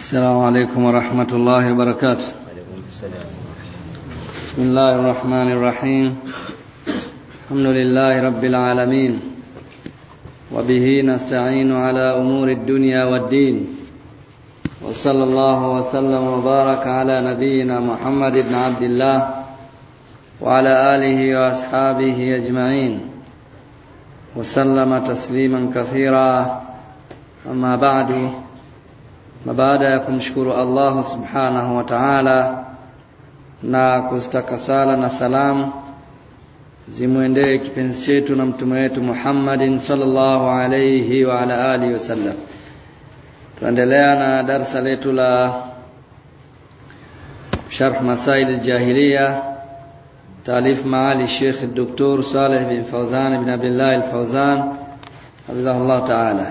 السلام عليكم ورحمة الله وبركاته. بسم الله الرحمن الرحيم. الحمد لله رب العالمين، وبه نستعين على أمور الدنيا والدين، وصلى الله وسلم وبارك على نبينا محمد بن عبد الله وعلى آله وأصحابه أجمعين وسلم تسليما كثيرا. أما بعد، baada ya kumshukuru Allah subhanahu wa ta'ala na kustaka sala na salamu zimuendee kipenzi chetu na mtume wetu Muhammadin sallallahu alayhi wa ala alihi wasallam, tuendelea na darasa letu la sharh masail al-jahiliya taalif maali Sheikh Dr. Saleh bin Fawzan bin Abdullah al-Fawzan hafidhahullah ta'ala,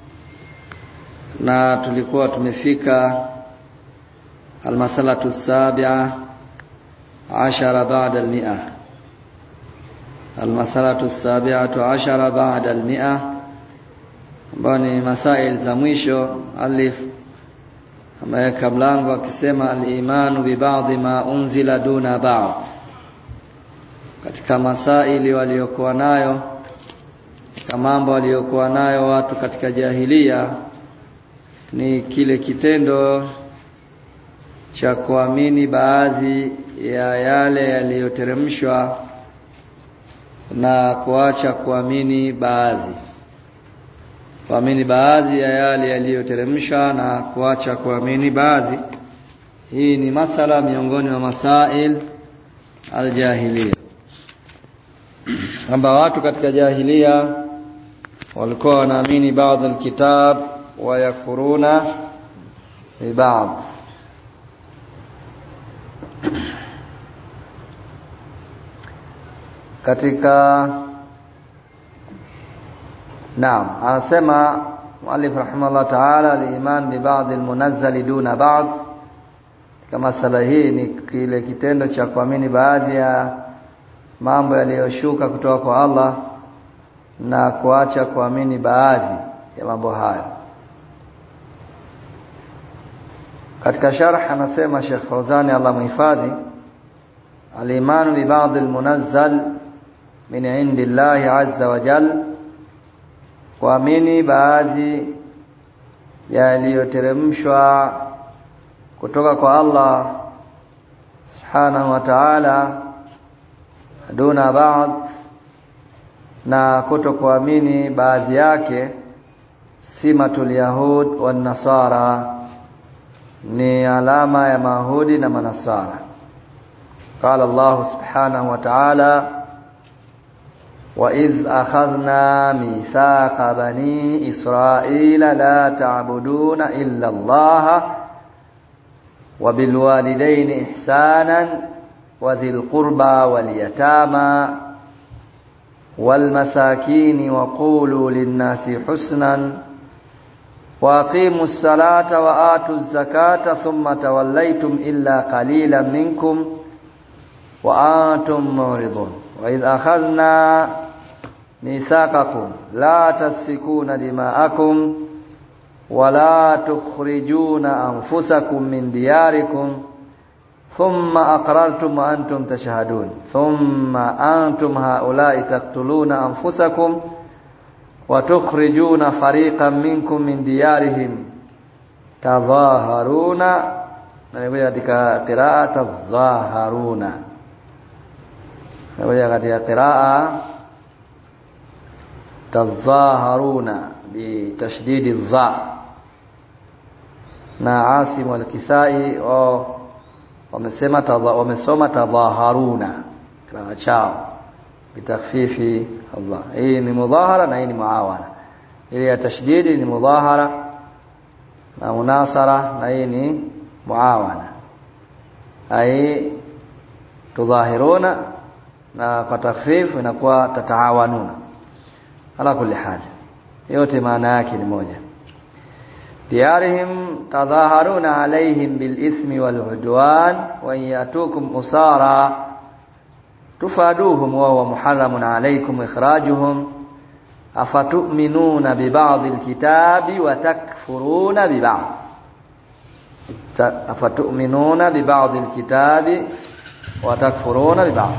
na tulikuwa tumefika al-masalatu as-sabi'a 'ashara ba'da al-mi'a. Al-masalatu as-sabi'atu 'ashara ba'da al-mi'a, ambayo ni masail za mwisho. Alif ameweka mlango akisema al-imanu bi ba'dhi ma unzila duna ba'd, katika masaili waliokuwa nayo, kama mambo waliokuwa nayo watu katika jahiliya ni kile kitendo cha kuamini baadhi ya yale yaliyoteremshwa na kuacha kuamini baadhi. Kuamini baadhi ya yale yaliyoteremshwa na kuacha kuamini baadhi. Hii ni masala miongoni mwa masail al-jahiliya, kwamba watu katika jahiliya walikuwa wanaamini baadhi al-kitab wa yakfuruna bi ba'd. Katika anasema muallif rahimahullah ta'ala, al-iman bi ba'd al-munazzal duna ba'd. Kama sala hii ni kile kitendo cha kuamini baadhi ya mambo yaliyoshuka kutoka kwa Allah na kuacha kuamini baadhi ya mambo hayo. Katika sharh anasema Sheikh Fawzani Allah muhifadhi, al-iman bi ba'd al-munazzal min indillahi azza wa jalla, kuamini baadhi yaliyoteremshwa kutoka kwa Allah subhanahu wa ta'ala duna ba'd, na kutokuamini baadhi yake simatul yahud wan nasara, ni alama ya Mayahudi na Manasara. Qala Allah subhanahu wa ta'ala, wa idh akhadhna mithaqa bani Israila la ta'buduna illa Allah wa bil walidayni ihsanan wa dhil qurba wal yatama wal masakin wa qulu lin nasi husnan وَأَقِيمُوا الصَّلَاةَ وَآتُوا الزَّكَاةَ ثُمَّ تَوَلَّيْتُمْ إِلَّا قَلِيلًا مِنكُمْ وَأَنْتُمْ مُعْرِضُونَ وَإِذْ أَخَذْنَا مِيثَاقَكُمْ لَا تَسْفِكُونَ دِمَاءَكُمْ وَلَا تُخْرِجُونَ أَنفُسَكُمْ مِنْ دِيَارِكُمْ ثُمَّ أَقْرَرْتُمْ وَأَنْتُمْ تَشْهَدُونَ ثُمَّ أَنْتُمْ هَؤُلَاءِ تَقْتُلُونَ أَنفُسَكُمْ وَتُخْرِجُونَ فَرِيقًا مِنْكُمْ مِنْ دِيَارِهِمْ تَظَاهَرُونَ, na katika qiraa tazaharuna, na katika qiraa tazaharuna bi tashdid adh-dha, na Asim wal-Kisai wamesoma tadhaharuna kama chao bitakhfifi Allah. Hii ni mudhahara na hii ni muawana. Ile ya tashdidi ni mudhahara na munasara, na hii ni muawana. Ai tudhahiruna, na kwa takhfif inakuwa tataawanuna. Ala kulli hal, yote maana yake ni moja. Diyarihim tadhaharuna alaihim bil ithmi wal udwan wa yatukum usara tufaduhum wa huwa muharramun alaykum ikhrajuhum afatu'minuna bi ba'dil kitabi wa takfuruna bi ba'd. afatu'minuna bi ba'dil kitabi wa takfuruna bi ba'd.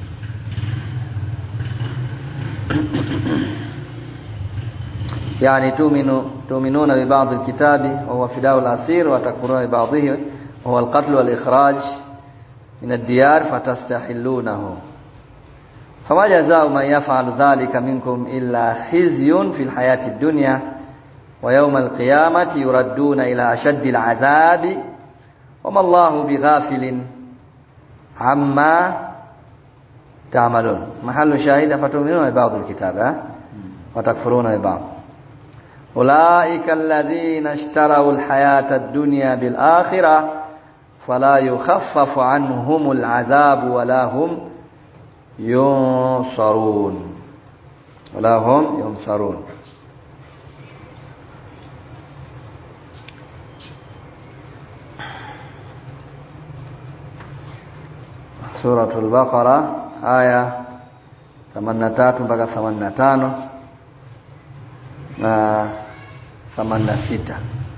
يعني تؤمنون ببعض الكتاب وهو فداء الأسير وتكفرون ببعضه وهو القتل والإخراج من الديار فتستحلونه فما جزاء من يفعل ذلك منكم إلا خزي في الحياة الدنيا ويوم القيامة يردون إلى أشد العذاب وما الله بغافل عما تعملون. محل شاهد فتؤمنون ببعض الكتاب وتكفرون ببعض. أولئك الذين اشتروا الحياة الدنيا بالآخرة فلا يخفف عنهم العذاب ولا هم ينصرون. سورة البقرة آية 83 mpaka 85 na 86.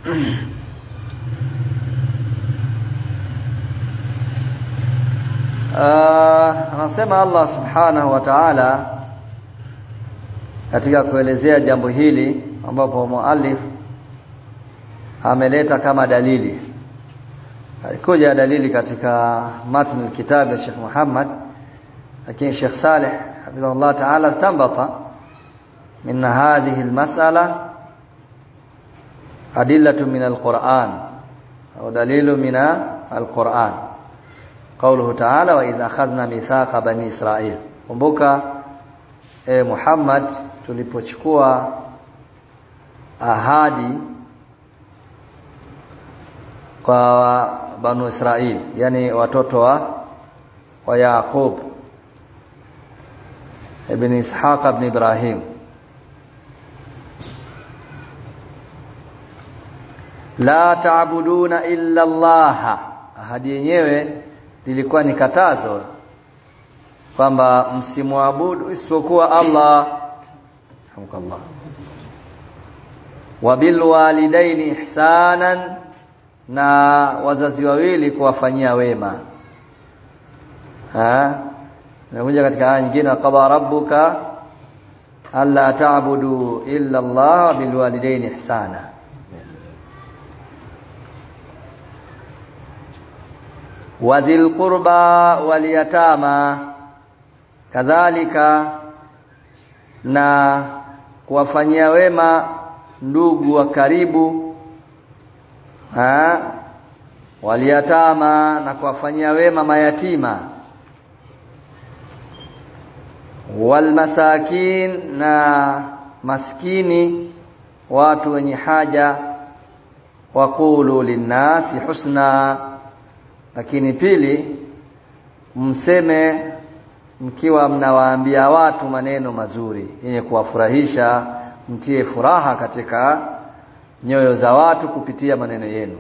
Anasema Allah subhanahu wa ta'ala katika kuelezea jambo hili ambapo muallif ameleta kama dalili. Alikuja dalili katika matn al-kitab ya Sheikh Muhammad, lakini Sheikh Saleh hafidhahullah ta'ala istanbata min hadhihi al-mas'ala adillatu min al-Qur'an au dalilu min al-Qur'an. Qawluhu ta'ala wa idha akhadna mithaqa bani Israil. Kumbuka Muhammad tulipochukua ahadi kwa banu Israil, yani watoto wa Yaqub ibn Ishaq ibn Ibrahim. La ta'buduna illa Allah. Ahadi yenyewe lilikuwa ni katazo kwamba msimwabudu isipokuwa Allah. Hamdulillah. Wa bil walidaini ihsanan, na wazazi wawili kuwafanyia wema. Nakuja katika aya nyingine, qada rabbuka alla ta'budu illa Allah wa bil walidaini ihsana. Wa dhil qurba wal yatama, kadhalika na kuwafanyia wema ndugu wa karibu, wal yatama, na kuwafanyia wema mayatima, wal masakin, na maskini, watu wenye haja, waqulu linnasi husna, lakini pili mseme mkiwa mnawaambia watu maneno mazuri yenye kuwafurahisha, mtie furaha katika nyoyo za watu kupitia maneno yenu.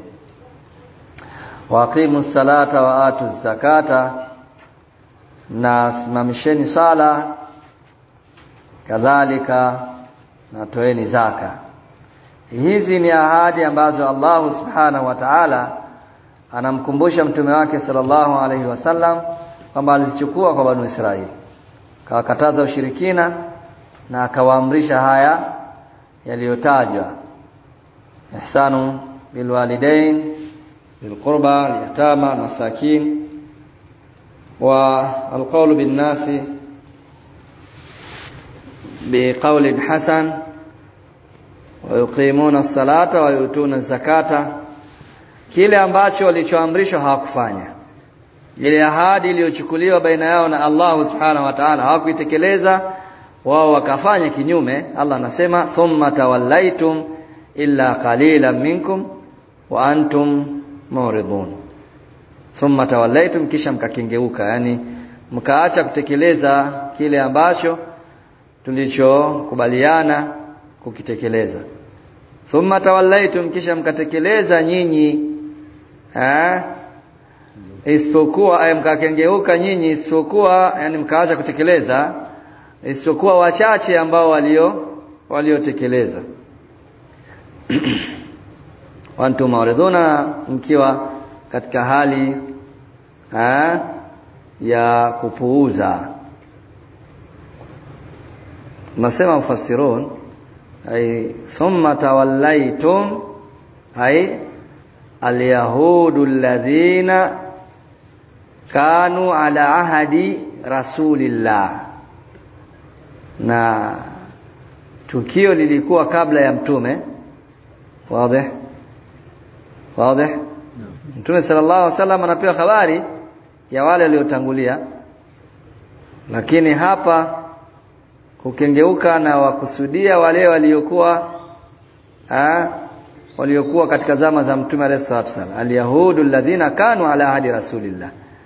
Waqimus salata wa atuz zakata, na simamisheni sala, kadhalika na toeni zaka. Hizi ni ahadi ambazo Allah subhanahu wa ta'ala anamkumbusha mtume wake sallallahu alaihi wasallam kwamba alizichukua kwa banu Israili. Kawakataza ushirikina na akawaamrisha haya yaliyotajwa: ihsanu bil walidain, bil qurba, al yatama, masakin, wa al qawlu bin nasi bi qawlin hasan, wa yuqimuna as-salata wa yutuna az-zakata. Kile ambacho walichoamrishwa hawakufanya, ile ahadi iliyochukuliwa baina yao na Allah subhanahu wa ta'ala hawakuitekeleza, wao wakafanya kinyume. Allah anasema thumma tawallaitum illa qalilan minkum wa antum muridun. Thumma tawallaitum, kisha mkakengeuka, yani mkaacha kutekeleza kile ambacho tulichokubaliana kukitekeleza. Thumma tawallaitum, kisha mkatekeleza nyinyi isipokuwa mkakengeuka nyinyi, isipokuwa yani mkaacha kutekeleza, isipokuwa wachache ambao waliotekeleza. wa antum mu'riduna, mkiwa katika hali ya kupuuza. Nasema mufassirun ay thumma tawallaytum ay al-yahudu alladhina kanu ala ahadi rasulillah, na tukio lilikuwa kabla ya mtume. Wazi Mtume sallallahu alaihi wasallam anapewa habari ya wale waliotangulia, lakini hapa kukengeuka na wakusudia wale waliokuwa katika zama za mtume alayhi salatu wasallam, al-yahudu alladhina kanu ala ahdi rasulillah.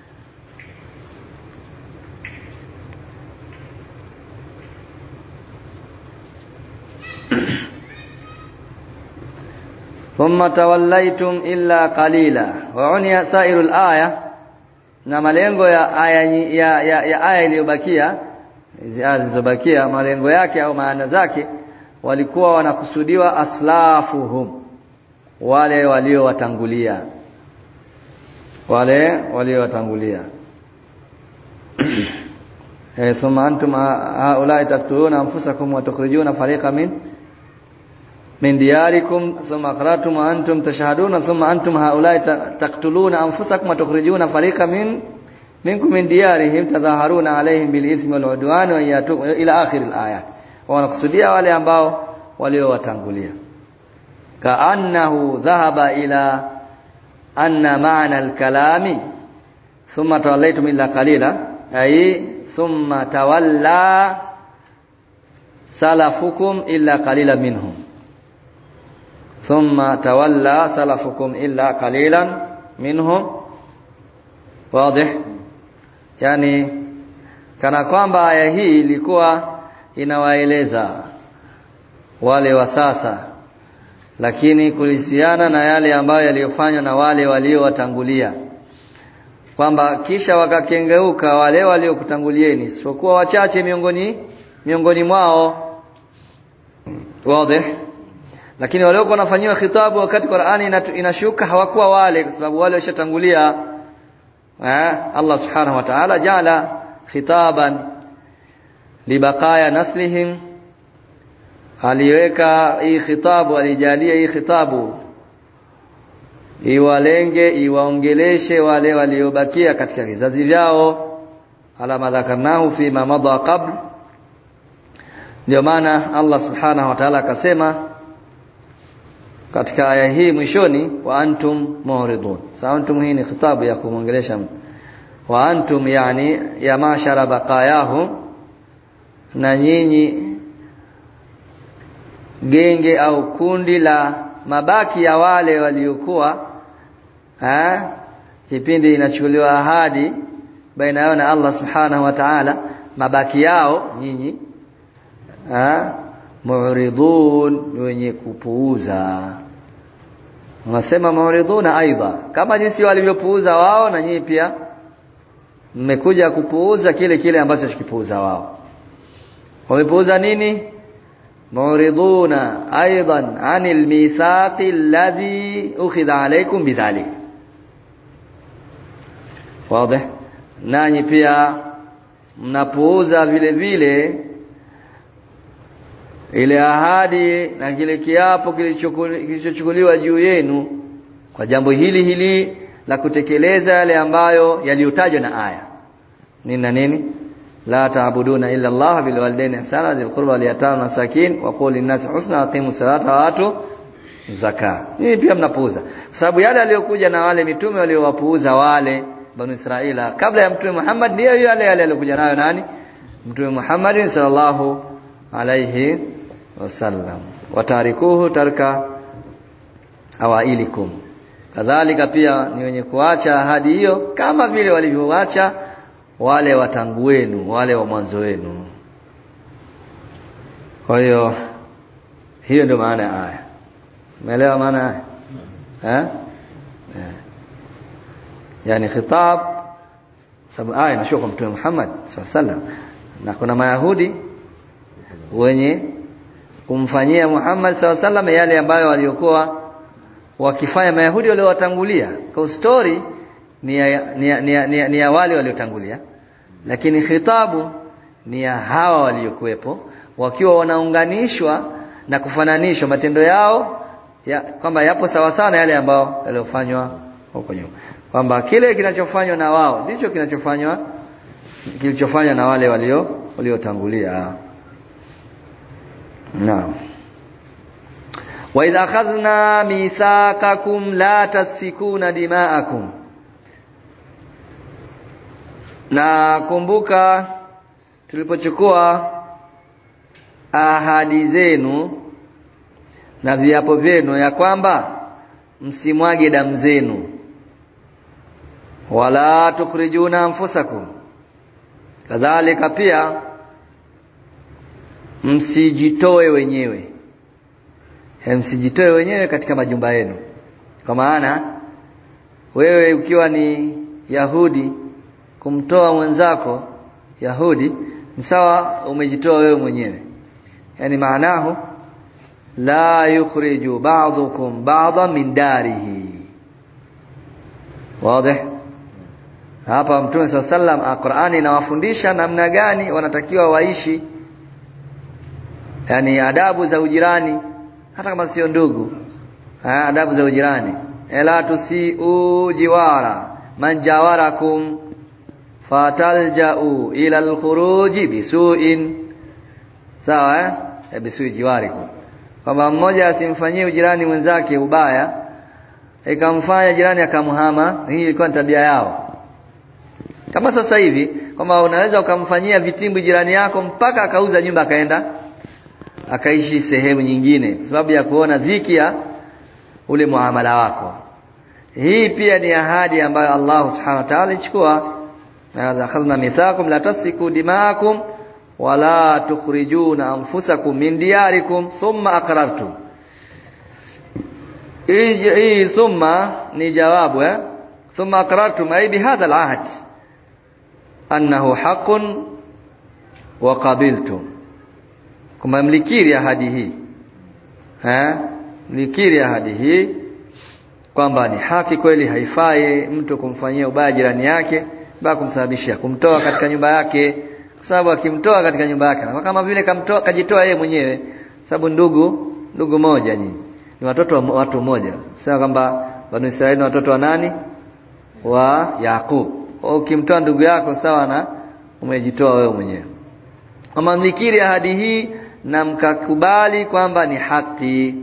thumma tawallaytum illa qalila wa unya sairul aya, na malengo ya aya iliyobakia, hizi aya zilizobakia, malengo yake au maana zake walikuwa wanakusudiwa aslafuhum, wale waliowatangulia, thumma antum haulai taqtuluna anfusakum wa tukhrijuna fariqan min diyarikum thumma aqrartum wa antum tashhaduna thumma antum haulai taqtuluna anfusakum wa tukhrijuna fariqan minkum min diyarihim tadhaharuna alayhim bil ithmi wal udwan wa ila akhir al ayat. Wanakusudia wale ambao waliowatangulia. Kaannahu dhahaba ila anna ma'na al kalami thumma tawallaytum illa qalila, ay thumma tawalla salafukum illa qalilan minhum, thumma tawalla salafukum illa qalilan minhum. Wazi? Yani kana kwamba aya hii ilikuwa inawaeleza wale wa sasa, lakini kuhusiana na yale ambayo yaliyofanywa na wale waliowatangulia, kwamba kisha wakakengeuka wale waliokutangulieni isipokuwa wachache miongoni mwao. Wazi? Lakini wale walikuwa wanafanywa khitabu wakati Qur'ani inashuka hawakuwa wale, kwa sababu wale washatangulia. Allah subhanahu wa ta'ala jala khitaban libaqaya naslihim, aliweka hii khitabu, alijalia hii khitabu iwalenge, iwaongeleshe wale waliobakia katika vizazi vyao, ala madhakarnahu fi ma madha qabl. Ndio maana Allah subhanahu wa ta'ala akasema katika aya hii mwishoni, wa antum mu'ridun. Sasa antum hii ni khitabu ya kumwongelesha, wa antum yani ya mashara baqayahu, na nyinyi genge au kundi la mabaki ya wale waliokuwa kipindi inachukuliwa ahadi baina yao na Allah subhanahu wa ta'ala, mabaki yao nyinyi mu'ridun, wenye kupuuza. Wanasema mu'riduna aidha, kama jinsi walivyopuuza wao, na nyinyi pia mmekuja kupuuza kile ambacho kipuuza wao. Wamepuuza nini? mu'riduna aidan anil mithaqi alladhi ukhidha alaykum bidhalik. Wazi? Nanyi pia mnapuuza vile vile ile ahadi na kile kiapo kilichochukuliwa juu yenu kwa jambo hili la kutekeleza yale ambayo yaliyotajwa na aya. Nini? La ta'buduna illa Allah bil walidayni ihsana dhil qurba wal yatama masakin wa qul lin nasi husna aqimu salata wa atu zaka. Hii pia mnapuuza, kwa sababu yale aliyokuja na wale mitume waliowapuuza wale Banu Israila kabla ya Mtume Muhammad ndio yale aliyokuja nayo nani? Mtume Muhammad sallallahu alayhi wasallam. Watarikuhu tarka awailikum, kadhalika pia ni wenye kuacha ahadi hiyo kama vile walivyoacha wale watangu wenu, wale wa mwanzo wenu. Kwa hiyo ndio maana ya aya. Umeelewa maana aya? Yani khitab, sababu aya inashuka kwa Mtume Muhammad sallallahu alaihi wasallam, na kuna Mayahudi wenye kumfanyia Muhammad sallallahu alaihi wasallam yale ambayo waliokuwa wakifanya Mayahudi wale watangulia. Kwa story ni ya wale waliotangulia, lakini khitabu ni ya hawa waliokuepo, wakiwa wanaunganishwa na kufananishwa matendo yao kwamba yapo sawa sawa na yale ambao yaliyofanywa huko nyuma, kwamba kile kinachofanywa na wao ndicho kilichofanywa na wale waliotangulia. Naam. Wa idha akhadhna mithaqakum la tasfikuna dima'akum, na kumbuka tulipochukua ahadi zenu na viapo vyenu ya kwamba msimwage damu zenu, wala tukhrijuna anfusakum, kadhalika pia msijitoe wenyewe. Msijitoe wenyewe katika majumba yenu. Kwa maana wewe ukiwa ni Yahudi, kumtoa mwenzako Yahudi ni sawa umejitoa wewe mwenyewe. Yani maanahu la yukhriju ba'dukum ba'dhan min darihi. Wazi? Hapa Mtume SAW Qur'ani inawafundisha namna gani wanatakiwa waishi, yani adabu za ujirani, hata kama sio ndugu. Adabu za ujirani, la tusiu jiwara man jawarakum fatalja'u ila al-khuruji bisu'in. Sawa bisu'i jiwarikum, kama mmoja asimfanyie ujirani mwenzake ubaya ikamfanya jirani akamhama. Hii ilikuwa tabia yao. Kama sasa hivi kwamba unaweza ukamfanyia vitimbi jirani yako mpaka akauza nyumba akaenda akaishi sehemu nyingine kwa sababu ya kuona dhiki ya ule muamala wako. Hii pia ni ahadi ambayo Allah Subhanahu wa ta'ala alichukua. Akhadna mithaqakum la tasfiku dima'akum wala tukhrijuna anfusakum min diyarikum thumma aqrartum. Hii thumma ni jawabu thumma aqrartum ay bihadha al-ahd annahu haqqun wa qabiltum. Kama mlikiri ahadi hii, mlikiri ahadi hii kwamba ni haki kweli, haifai mtu kumfanyia ubaya jirani yake mpaka kumsababishia kumtoa katika nyumba yake, kwa sababu akimtoa katika nyumba yake kama vile kajitoa yeye mwenyewe, sababu ndugu moja, nyinyi ni watoto wa watu mmoja. Sema kwamba Banu Israeli ni watoto wa nani? Wa Yakub. Ukimtoa ndugu yako sawa na umejitoa wewe mwenyewe. Kama mlikiri ahadi hii na mkakubali kwamba ni haki,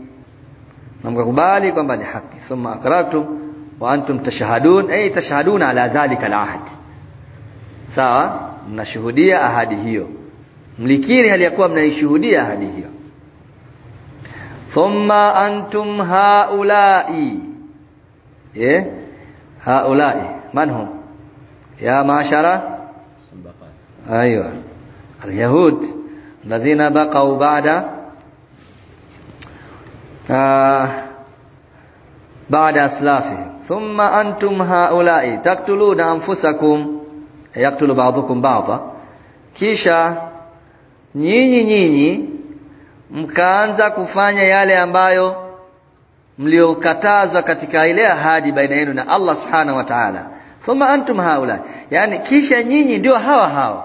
thumma aqrartum wa antum tashhadun, ay tashhaduna ala dhalika al-ahd. Sawa, mnashuhudia ahadi hiyo, mlikiri hali ya kuwa mnaishuhudia ahadi hiyo. Thumma antum haula'i, haula'i man hum ya ma'ashara aywa al-yahud alladhina baqaw ba'da aslafihim. Thumma antum haula'i taqtuluna anfusakum, yaqtulu ba'dukum ba'dha, kisha nyinyi mkaanza kufanya yale ambayo mliokatazwa katika ile ahadi baina yenu na Allah Subhanahu wa Ta'ala. Thumma antum haula, yani kisha nyinyi ndio hawa.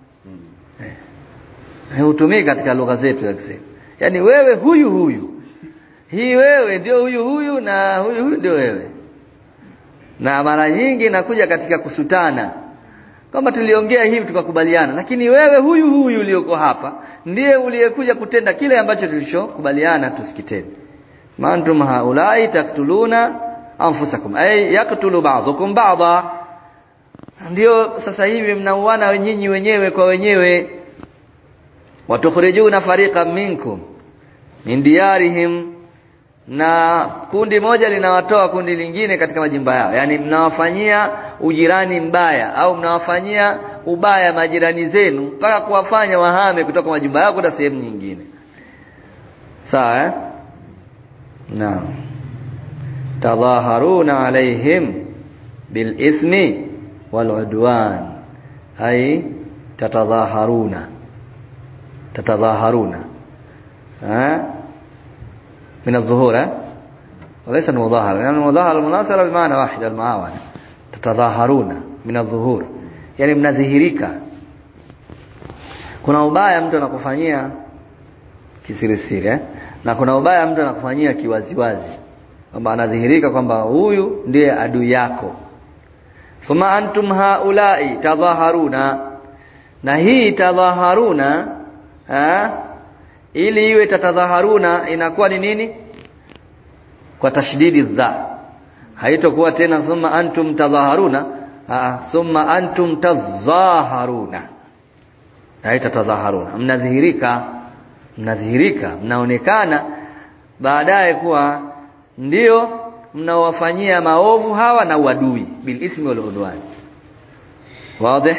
Hutumii katika lugha zetu ya Kiswahili. Yani wewe huyu. Hii wewe ndio huyu na huyu ndio wewe. Na mara nyingi nakuja katika kusutana. Kama tuliongea hivi tukakubaliana, lakini wewe huyu ulioko hapa ndiye uliyekuja kutenda kile ambacho tulichokubaliana tusikitende. Mantum haulai taktuluna anfusakum, ay yaqtulu ba'dukum ba'dha. Ndio sasa hivi mnauana nyinyi wenyewe kwa wenyewe. Watukhrijuna fariqan minkum min diyarihim, na kundi moja linawatoa kundi lingine katika majumba yao. Yani mnawafanyia ujirani mbaya au mnawafanyia ubaya majirani zenu mpaka kuwafanya wahame kutoka majumba yao kwenda sehemu nyingine. Sawa Naam. Tadhaharuna alaihim bil ithmi wal udwan, ay tatadhaharuna min adh-dhuhur وليس المظاهرة، لأن المظاهرة المناصرة بمعنى واحد، المعاونة. تتظاهرون من الظهور, yani mnadhihirika. Kuna ubaya mtu anakufanyia kisirisiri, na kuna ubaya mtu anakufanyia kiwaziwazi, kwamba anadhihirika kwamba huyu ndiye adui yako. Fama antum haulai tadhaharuna, na hii tadhaharuna ili iwe tatadhaharuna inakuwa ni nini? Kwa tashdidi dha, haitakuwa tena thumma antum tadhaharuna, thumma antum tadhaharuna, haitatadhaharuna. Mnadhihirika, mnaonekana baadaye kuwa ndio mnawafanyia maovu hawa na uadui, bil ismi wal udwan. Wazi?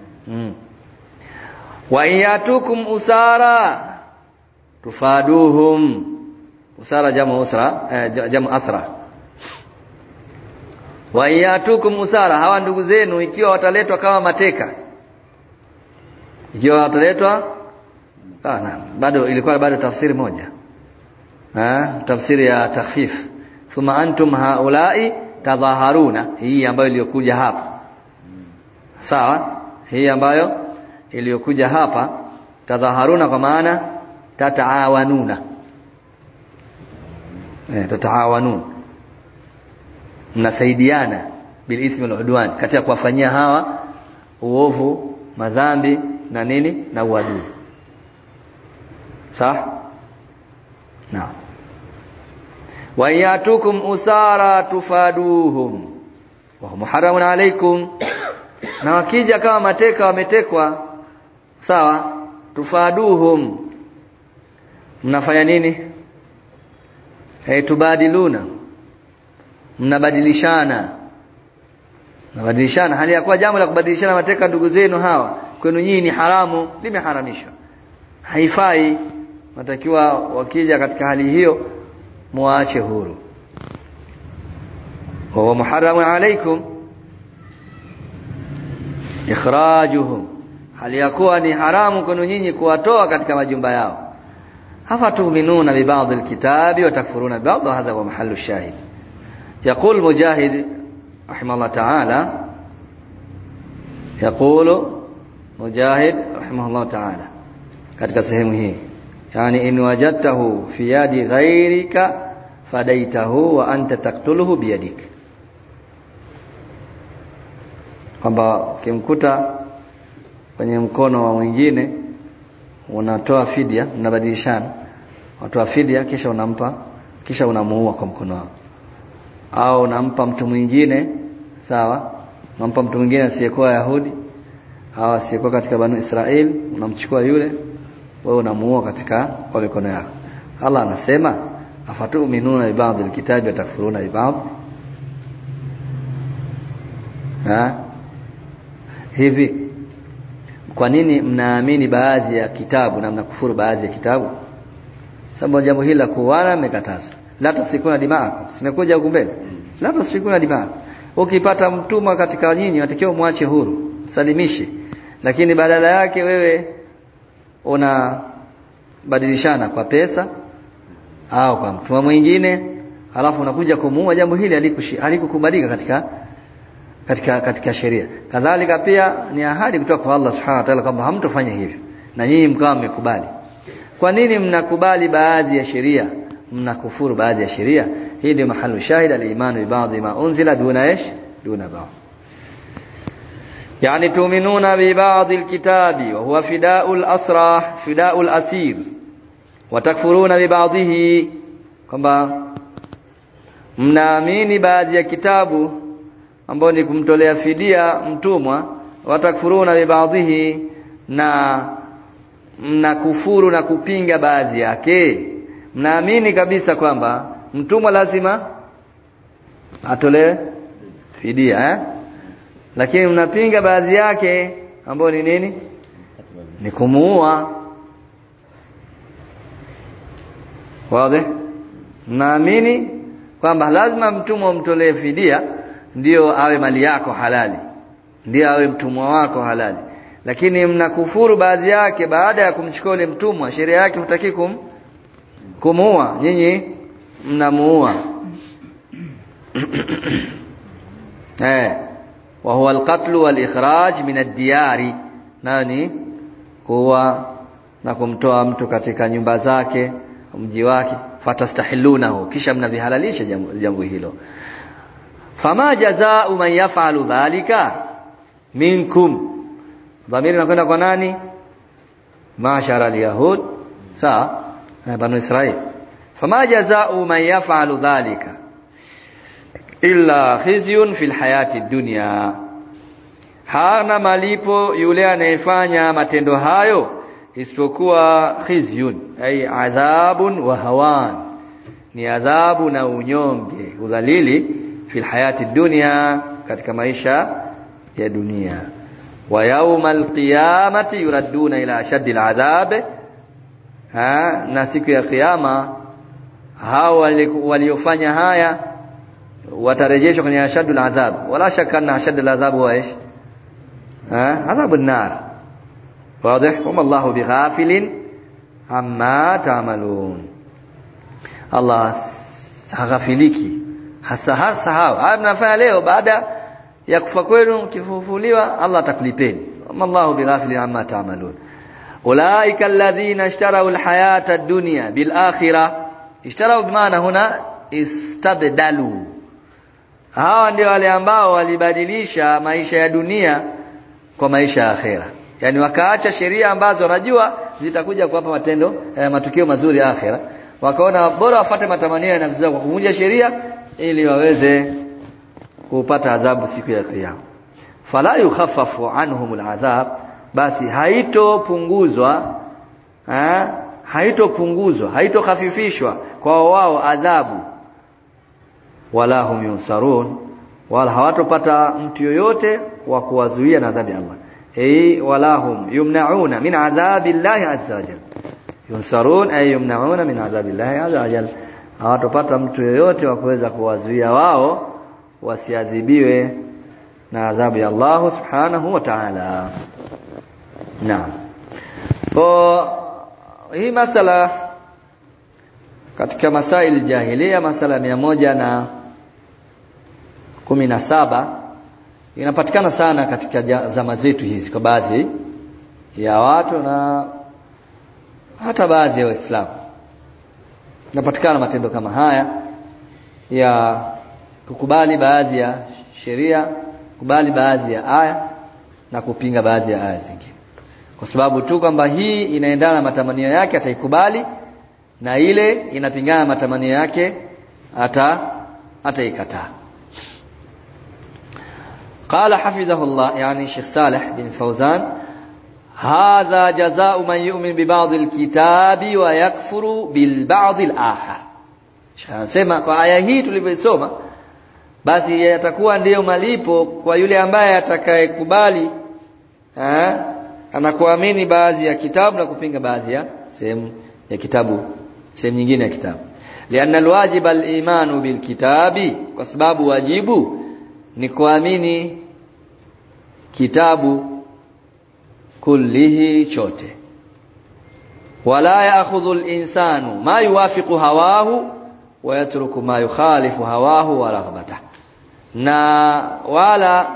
Wa iyatukum usara tufaduhum. Usara jamu usra, jamu asra. Wa iyatukum usara, hawa ndugu zenu ikiwa wataletwa kama mateka, ikiwa wataletwa bado ilikuwa bado tafsiri moja, tafsiri ya takhfif. Thumma antum haulai tadhaharuna, hii ambayo iliyokuja hapa, sawa, hii ambayo iliyokuja hapa tadhaharuna kwa maana tataawanuna, tataawanun, mnasaidiana bil ismi wal udwan, katika kuwafanyia hawa uovu, madhambi na nini, na uadui. Sawa? Naam. Wa yatukum usara tufaduhum wa hum haramun alaykum, na wakija kama mateka wametekwa, sawa, tufaduhum, mnafanya nini? Tubadiluna, mnabadilishana hali ya kuwa jambo la kubadilishana mateka ndugu zenu hawa kwenu nyinyi ni haramu, limeharamishwa, haifai. Matakiwa wakija katika hali hiyo muache huru. Wa muharramun alaykum ikhrajuhum, hali ya kuwa ni haramu kwenu nyinyi kuwatoa katika majumba yao. Hafa tu'minuna bi ba'd al-kitabi wa takfuruna bi ba'd, hadha wa mahallu shahid. يقول مجاهد رحمه الله تعالى, يقول مجاهد رحمه الله تعالى katika sehemu hii, yani in wajadtahu fi yadi ghayrika fadaitahu wa anta taqtuluhu biyadik, kwamba ukimkuta kwenye mkono wa mwingine unatoa fidia, mnabadilishana, unatoa fidia kisha unampa, kisha unamuua kwa mkono wako, au unampa mtu mwingine, sawa, unampa mtu mwingine asiyekuwa Yahudi au asiyekuwa katika Banu Israel, unamchukua yule, wewe unamuua katika kwa mikono yako. Allah anasema afatu'minuna bi ba'd al-kitabi wa takfuruna bi ba'd. Hivi kwa nini mnaamini baadhi ya kitabu na mnakufuru baadhi ya kitabu? Sababu jambo hili la kuuana mmekatazwa. La tasikuna dimaakum, simekuja huko mbele. La tasikuna dimaakum, ukipata mtumwa katika nyinyi unatakiwa muache huru, salimishe, lakini badala yake wewe unabadilishana kwa pesa au kwa mtumwa mwingine, halafu unakuja kumuua. Jambo hili halikukubalika katika sheria. Kadhalika pia ni ahadi kutoka kwa Allah Subhanahu wa Ta'ala kwamba hamtofanya hivyo, na nyinyi mkawa mmekubali. Kwa nini mnakubali baadhi ya sheria, mnakufuru baadhi ya sheria? Hii ndio mahalu shahid, al-imanu bi ba'd ma unzila duna duna ba'd. Yani tu'minuna bi ba'd al-kitabi wa huwa fida'ul asra, fida'ul asir, wa takfuruna bi ba'dihi, kwamba mnaamini baadhi ya kitabu ambao ni kumtolea fidia mtumwa, wa takfuruna bi ba'dihi, na mnakufuru na kupinga baadhi yake. Mnaamini kabisa kwamba mtumwa lazima atolewe fidia, lakini mnapinga baadhi yake ambao ni nini? Ni kumuua. Wazi? Mnaamini kwamba lazima mtumwa umtolee fidia ndio awe mali yako halali, ndio awe mtumwa wako halali, lakini mnakufuru baadhi yake. Baada ya kumchukua yule mtumwa, sheria yake hutaki kumuua, nyinyi mnamuua. wa huwa al-qatl wal-ikhraj min ad-diyari, nani kuwa na kumtoa mtu katika nyumba zake, mji wake. Fatastahilunahu, kisha mnavihalalisha jambo hilo. Fama jazaa'u man yaf'alu dhalika minkum, dhamiri nakwenda kwa nani? Ma'shara al-yahud, sawa, banu Israil. Fama jazaa'u man yaf'alu dhalika illa khizyun fil hayati dunya, hana malipo yule anayefanya matendo hayo isipokuwa khizyun, ay adhabun wa hawan, ni adhabu na unyonge, udhalili, fil hayati dunya, katika maisha ya dunia. Wa yawmal qiyamati yuradduna ila ashaddi al-adhab, na siku ya kiyama hao waliofanya haya watarejeshwa kwenye ashadul adhab. Wala shaka anna ashadul adhab huwa ايش adhab an-nar. واضح. وما الله بغافل عما تعملون, Allah haghafiliki hasa hao mnafanya leo, baada ya kufa kwenu kifufuliwa Allah atakulipeni. وما الله بغافل عما تعملون. أولئك الذين اشتروا الحياة الدنيا بالآخرة. اشتروا بمعنى هنا استبدلوا, hawa ndio wale ambao walibadilisha maisha ya dunia kwa maisha ya akhera. Yani wakaacha sheria ambazo wanajua zitakuja kuwapa matukio mazuri akhera, wakaona bora wafuate matamanio ya nafsi zao kwa kuvunja sheria ili waweze kupata adhabu siku ya kiyama. Fala yukhaffafu anhumul adhab, basi haitokhafifishwa kwa wao adhabu. Wala hum yunsarun, wala hawatopata mtu yoyote wa kuwazuia na adhabu ya Allah. Wala hum yumnauna min adhabi Allah azza wa jalla. Yunsarun ay yumnauna min adhabi Allah azza wa jalla, hawatopata mtu yoyote wa kuweza kuwazuia wao wasiadhibiwe na adhabu ya Allah subhanahu wa ta'ala. Naam. Hii masala katika masail jahiliya, masala 117 inapatikana sana katika zama zetu hizi kwa baadhi ya watu na hata baadhi ya Waislamu. Inapatikana matendo kama haya ya kukubali baadhi ya sheria, kukubali baadhi ya aya na kupinga baadhi ya aya zingine, kwa sababu tu kwamba hii inaendana na matamanio yake ataikubali, na ile inapingana na matamanio yake ataikataa. Qala hafidhahullah, yani Sheikh Saleh bin Fawzan, hadha jazaa'u man yu'min bi ba'd al-kitabi wa yakfuru bil ba'd al-akhar. Anasema kwa aya hii tulivyosoma, basi yatakuwa ndiyo malipo kwa yule ambaye atakayekubali anakuamini baadhi ya kitabu na kupinga baadhi ya sehemu ya kitabu, sehemu nyingine ya kitabu. Lianna alwajiba al-imanu bil kitabi, kwa sababu wajibu ni kuamini kitabu kullihi chote. Wala ya'khudhu al-insanu ma yuwafiqu hawahu wa yatruku ma yukhalifu hawahu wa raghbatahu, na wala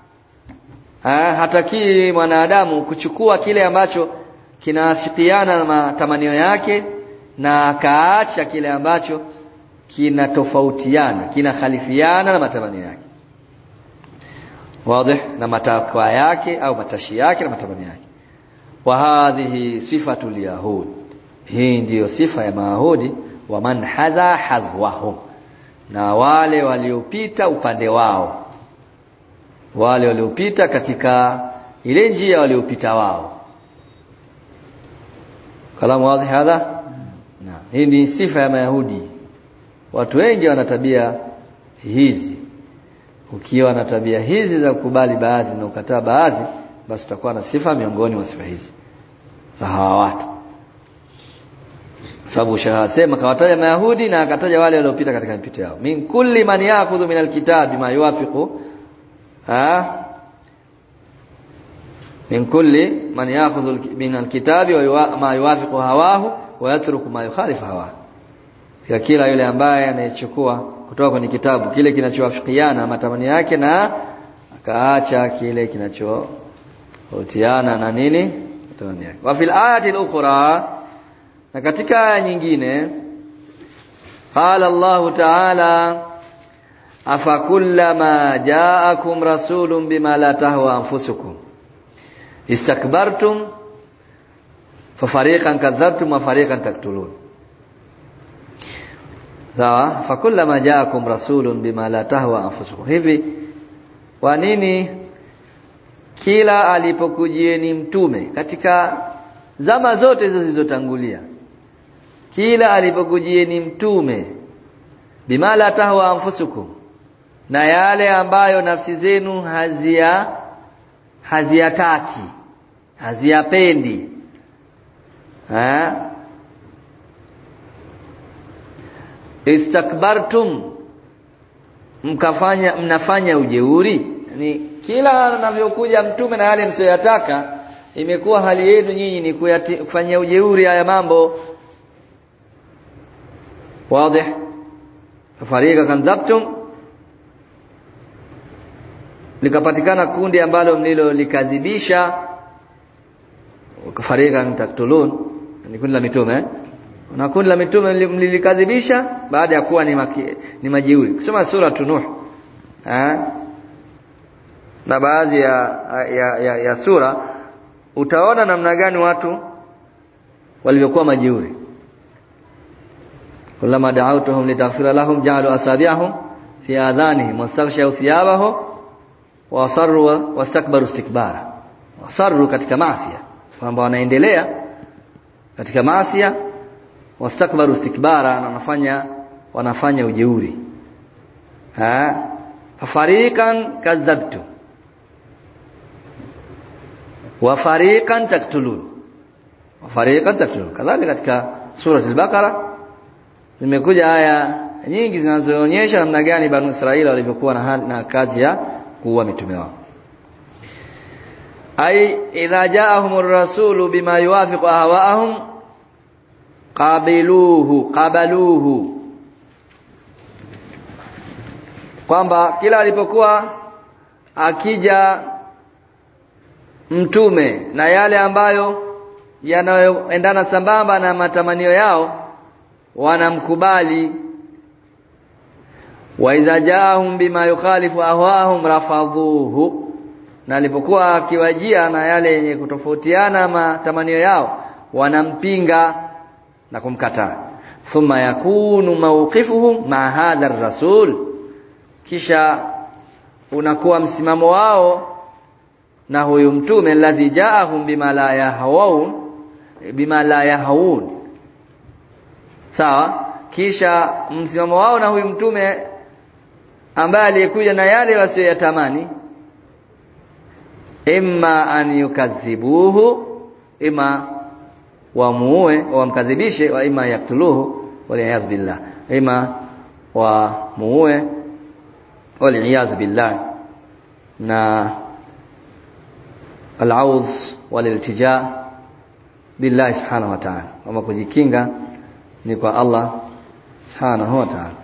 hataki mwanadamu kuchukua kile ambacho kinaafikiana na matamanio yake na akaacha kile ambacho kinatofautiana, kinakhalifiana na matamanio yake. Wazi, na matakwa yake au matashi yake na matamanio yake. Wa hadhihi sifatul yahud, hii ndiyo sifa ya Mayahudi. Wa man hadha hadhwahum, na wale waliopita upande wao, wale waliopita katika ile njia waliopita wao. Kalamu wazi hadha. Na hii ni sifa ya Mayahudi. Watu wengi wana tabia hizi. Ukiwa na tabia hizi za kukubali baadhi na kukataa baadhi, basi utakuwa na sifa miongoni mwa sifa hizi za hawa watu. Sababu shahasema kawataja Mayahudi na akataja wale waliopita katika mipito yao. Min kulli man ya'khudhu min al-kitabi ma yuwafiqu min kulli man ya'khudhu min al-kitabi wa ma yuwafiqu hawahu wa yatruku ma yukhalifu hawahu. Kila yule ambaye anayechukua kutoka kwenye kitabu kile kinachowafikiana matamanio yake na akaacha kile kinachohotiana na nini matamanio yake. Wa fil ayati al-ukhra, na katika aya nyingine qala Allah ta'ala afakullama ja'akum rasulun bima la tahwa anfusukum istakbartum fafariqan kadhabtum wa fariqan taktulun. Sawa, fakullama ja'akum rasulun bima la tahwa anfusukum. Hivi kwa nini kila alipokujieni mtume katika zama zote hizo zilizotangulia, kila alipokujieni mtume bima la tahwa anfusukum, na yale ambayo nafsi zenu haziyataki, haziyapendi, istakbartum, mnafanya ujeuri. Yani kila anavyokuja mtume na yale msiyotaka, imekuwa hali yenu nyinyi ni kufanya ujeuri haya mambo. Wazi? Farika kadhabtum, likapatikana kundi ambalo mlilo likadhibisha. Farika taktulun, ni kundi la mitume na kundi la mitume mlilikadhibisha baada ya kuwa ni majeuri. Kusoma sura Nuh na baadhi ya sura utaona namna gani watu walivyokuwa majeuri. Kullama da'awtuhum litaghfira lahum ja'alu asabi'ahum fi adhanihim wastaghshaw thiyabahum wa asarru wastakbaru istikbara. Wasarru katika maasi, kwamba wanaendelea katika maasi, wastakbaru istikbara, na wanafanya ujeuri. Fariqan kadhabtu wa fariqan taktulun, wa fariqan taktulun. Kadhalika katika sura al-Baqara zimekuja aya nyingi zinazoonyesha namna gani Banu Israila walivyokuwa na kazi ya kuua mitume wao. Ai idha ja'ahumur rasulu bima yuwafiqu ahwa'ahum qabaluhu, kwamba kila alipokuwa akija mtume na yale ambayo yanayoendana sambamba na matamanio yao, wanamkubali. Wa idha ja'ahum bima yukhalifu ahwa'ahum rafadhuhu, na alipokuwa akiwajia na yale yenye kutofautiana matamanio yao, wanampinga na kumkataa. Thumma yakunu mawqifuhum ma hadha ar-rasul, kisha unakuwa msimamo wao na huyu mtume alladhi ja'ahum bima la yahawun. Sawa, kisha msimamo wao na huyu mtume ambaye aliyekuja na yale wasiyoyatamani, imma an yukadhibuhu, imma wamuue wamkadhibishe, wa imma yaktuluhu waliyaz billah, imma wamuue waliyaz billah. Na al-audh wal-iltija billah subhanahu wa ta'ala, kama kujikinga ni kwa Allah subhanahu wa ta'ala.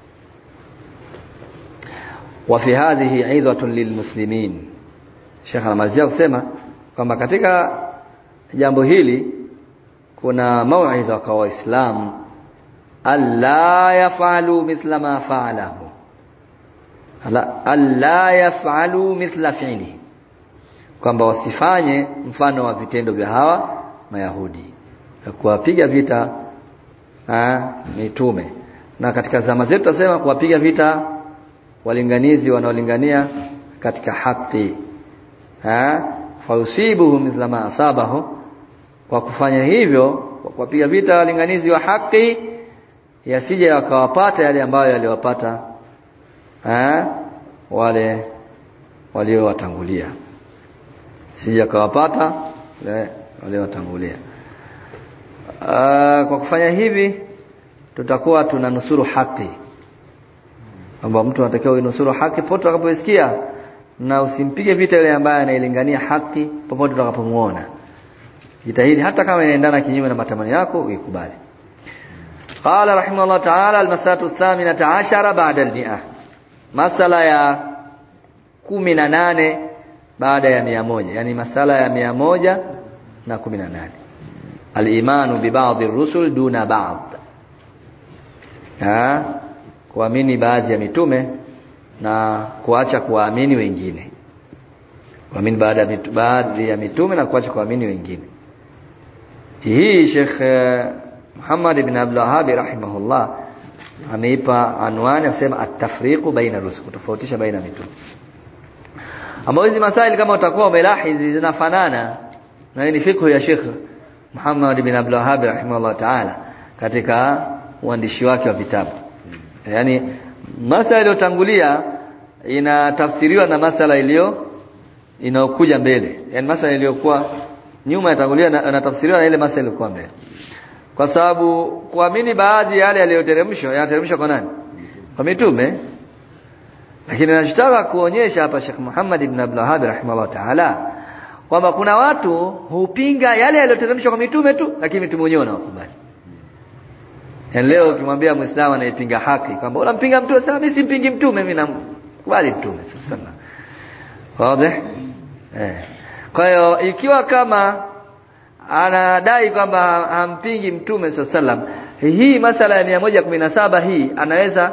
Wa fi hadhihi 'izatun lilmuslimin. Sheikh anamalizia kusema kwamba katika jambo hili kuna mau'iza kwa Waislamu, alla yafalu mithla ma fa'alahu, alla yafalu mithla fi'li, kwamba wasifanye mfano wa vitendo vya hawa Mayahudi kuwapiga vita mitume. Na katika zama zetu tutasema kuwapiga vita walinganizi wanaolingania katika haki, fausibuhum mithla ma asabahu. Kwa kufanya hivyo, kwa kuwapiga vita walinganizi wa haki, yasije wakawapata yale ambayo yaliwapata wale waliowatangulia, sije wakawapata wale waliowatangulia. Kwa kufanya hivi tutakuwa tunanusuru haki, kwamba mtu anatakiwa unusuru haki popote utakapoisikia, na usimpige vita yule ambaye anailingania haki popote utakapomuona. Jitahidi hata kama inaendana kinyume na matamanio yako uikubali. Qala rahimahullah ta'ala al-masalatu ath-thaminata 'ashara ba'da al-mi'ah. Masala ya 18 baada ya 100, yani masala ya 118. Al-imanu bi ba'd ar-rusul duna ba'd. Kuamini baadhi ya mitume na kuacha kuamini wengine. Kuamini baadhi ya mitume na kuacha kuamini wengine. Hii Sheikh Muhammad ibn Abdul Wahhab rahimahullah ameipa anwani akisema at-tafriqu baina rusul, kutofautisha baina mitume. Ama hizi masaili kama utakuwa umelahizi zinafanana na ni fikhu ya Sheikh Muhammad ibn Abdul Wahhab rahimahullah ta'ala katika uandishi wake wa vitabu. Yani masala iliyotangulia inatafsiriwa na masala inayokuja mbele. Yani masala iliyokuwa nyuma yatangulia inatafsiriwa na ile masala iliyokuwa mbele. Kwa sababu kuamini baadhi ya yale yanayoteremshwa kwa nani? Kwa mitume. Lakini anataka kuonyesha hapa Sheikh Muhammad ibn Abdul Wahhab rahimahullah ta'ala kwamba kuna watu hupinga yale yaliyoteremshwa kwa mitume tu, lakini mitume wenyewe wanawakubali. Yani leo ukimwambia Muislamu anayepinga haki kwamba unampinga mtume, sasa mimi simpingi mtume, mimi nakubali mtume sallallahu alaihi wasallam. Wazi? Kwa hiyo ikiwa kama anadai kwamba hampingi mtume sallallahu alaihi wasallam, hii masala ya 117 hii anaweza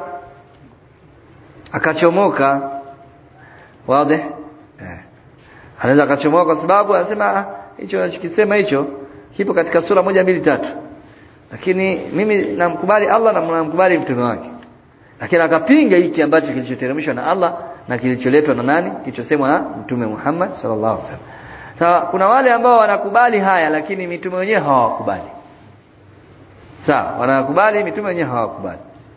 akachomoka. Wazi? Anaweza akachomoka kwa sababu anasema hicho anachokisema hicho kipo katika sura 1, 2, 3. Lakini mimi namkubali Allah na namkubali mtume wake. Lakini akapinga hiki ambacho kilichoteremshwa na Allah na kilicholetwa na nani? Kilichosemwa na Mtume Muhammad sallallahu alaihi wasallam. Sasa kuna wale ambao wanakubali haya lakini mitume wenyewe hawakubali. Sawa, wanakubali mitume wenyewe hawakubali.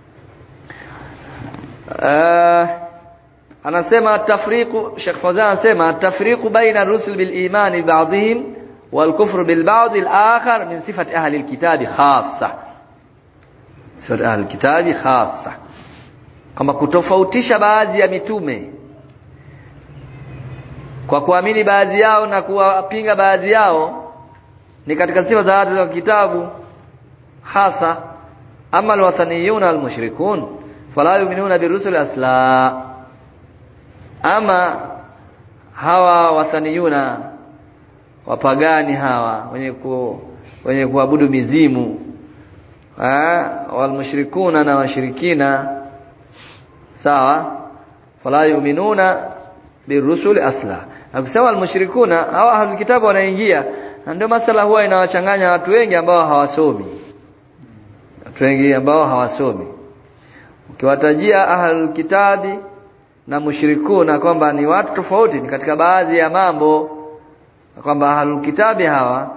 Anasema tafriqu, Sheikh Fawzan anasema tafriqu baina ar-rusul bil iman bi ba'dihim wal kufr bil ba'd al-akhar min sifati ahli al-kitab khassa. Sifati ahli al-kitab khassa. Kama kutofautisha baadhi ya mitume kwa kuamini baadhi yao na kuwapinga baadhi yao ni katika sifa za watu wa kitabu hasa. Amma al-wathaniyun al-mushrikun fala yu'minuna bir-rusul asla. Ama hawa wathaniyuna wapagani hawa wenye kuabudu mizimu, wal mushrikuna na washirikina, sawa, fala yu'minuna birrusul asla. Akisema al-mushrikuna hawa ahlul kitabu wanaingia, na ndio masala huwa inawachanganya watu wengi ambao hawasomi. Watu wengi ambao hawasomi, ukiwatajia ahlul kitabi na mushrikuna kwamba ni watu tofauti, ni katika baadhi ya mambo, kwamba ahlul kitabi hawa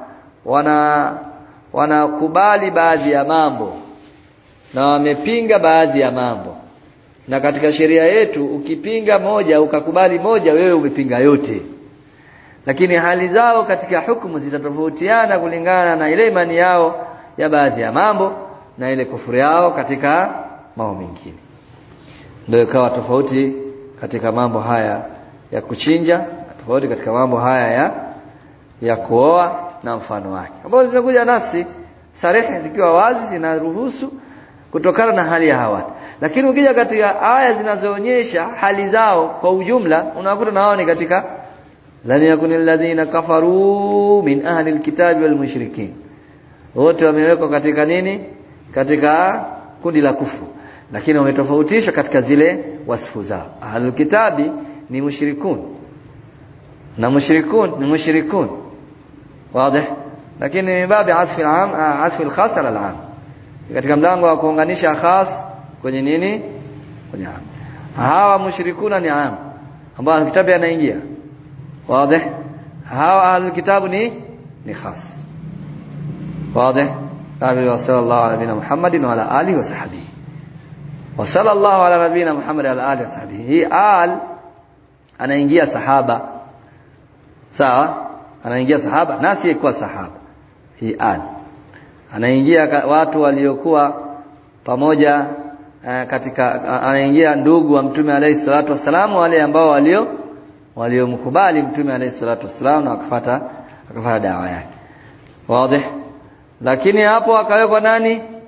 wanakubali baadhi ya mambo na wamepinga baadhi ya mambo. Na katika sheria yetu ukipinga moja ukakubali moja, wewe umepinga yote. Lakini hali zao katika hukumu zitatofautiana kulingana na ile imani yao ya baadhi ya mambo na ile kufuru yao katika mambo mengine. Ndio ikawa tofauti katika mambo haya ya kuchinja, tofauti katika mambo haya ya kuoa na mfano wake, ambapo zimekuja nasi sarehe zikiwa wazi zinaruhusu kutokana na hali ya hawa. Lakini ukija katika aya zinazoonyesha hali zao kwa ujumla, unakuta na wao ni katika lam yakunil ladhina kafaru min ahli alkitabi wal mushrikin, wote wamewekwa katika nini? Katika kundi la kufuru, lakini wametofautishwa katika zile wasifu zao. Ahlul kitabi ni mushrikun na mushrikun ni mushrikun, wazi. Lakini babi asfi al-am, asfi al-khas ala al-am, katika mlango wa kuunganisha khas kwenye nini? Kwenye am. Hawa mushrikuna ni am ambao kitabu yanaingia, wazi. Hawa ahlul kitabu ni khas, wazi. Wa sallallahu ala nabiyina Muhammadin wa ala alihi wa sahbihi wa sallallahu ala nabiyina Muhammad wa ala alihi wa sahbihi. Hii al anaingia sahaba, sawa, anaingia sahaba na si kwa sahaba. Hii al anaingia watu waliokuwa pamoja katika, anaingia ndugu wa Mtume alayhi salatu wasallam, wale ambao waliomkubali Mtume alayhi salatu wasallam na akafuata dawa yake, wazi. Lakini hapo akawekwa nani?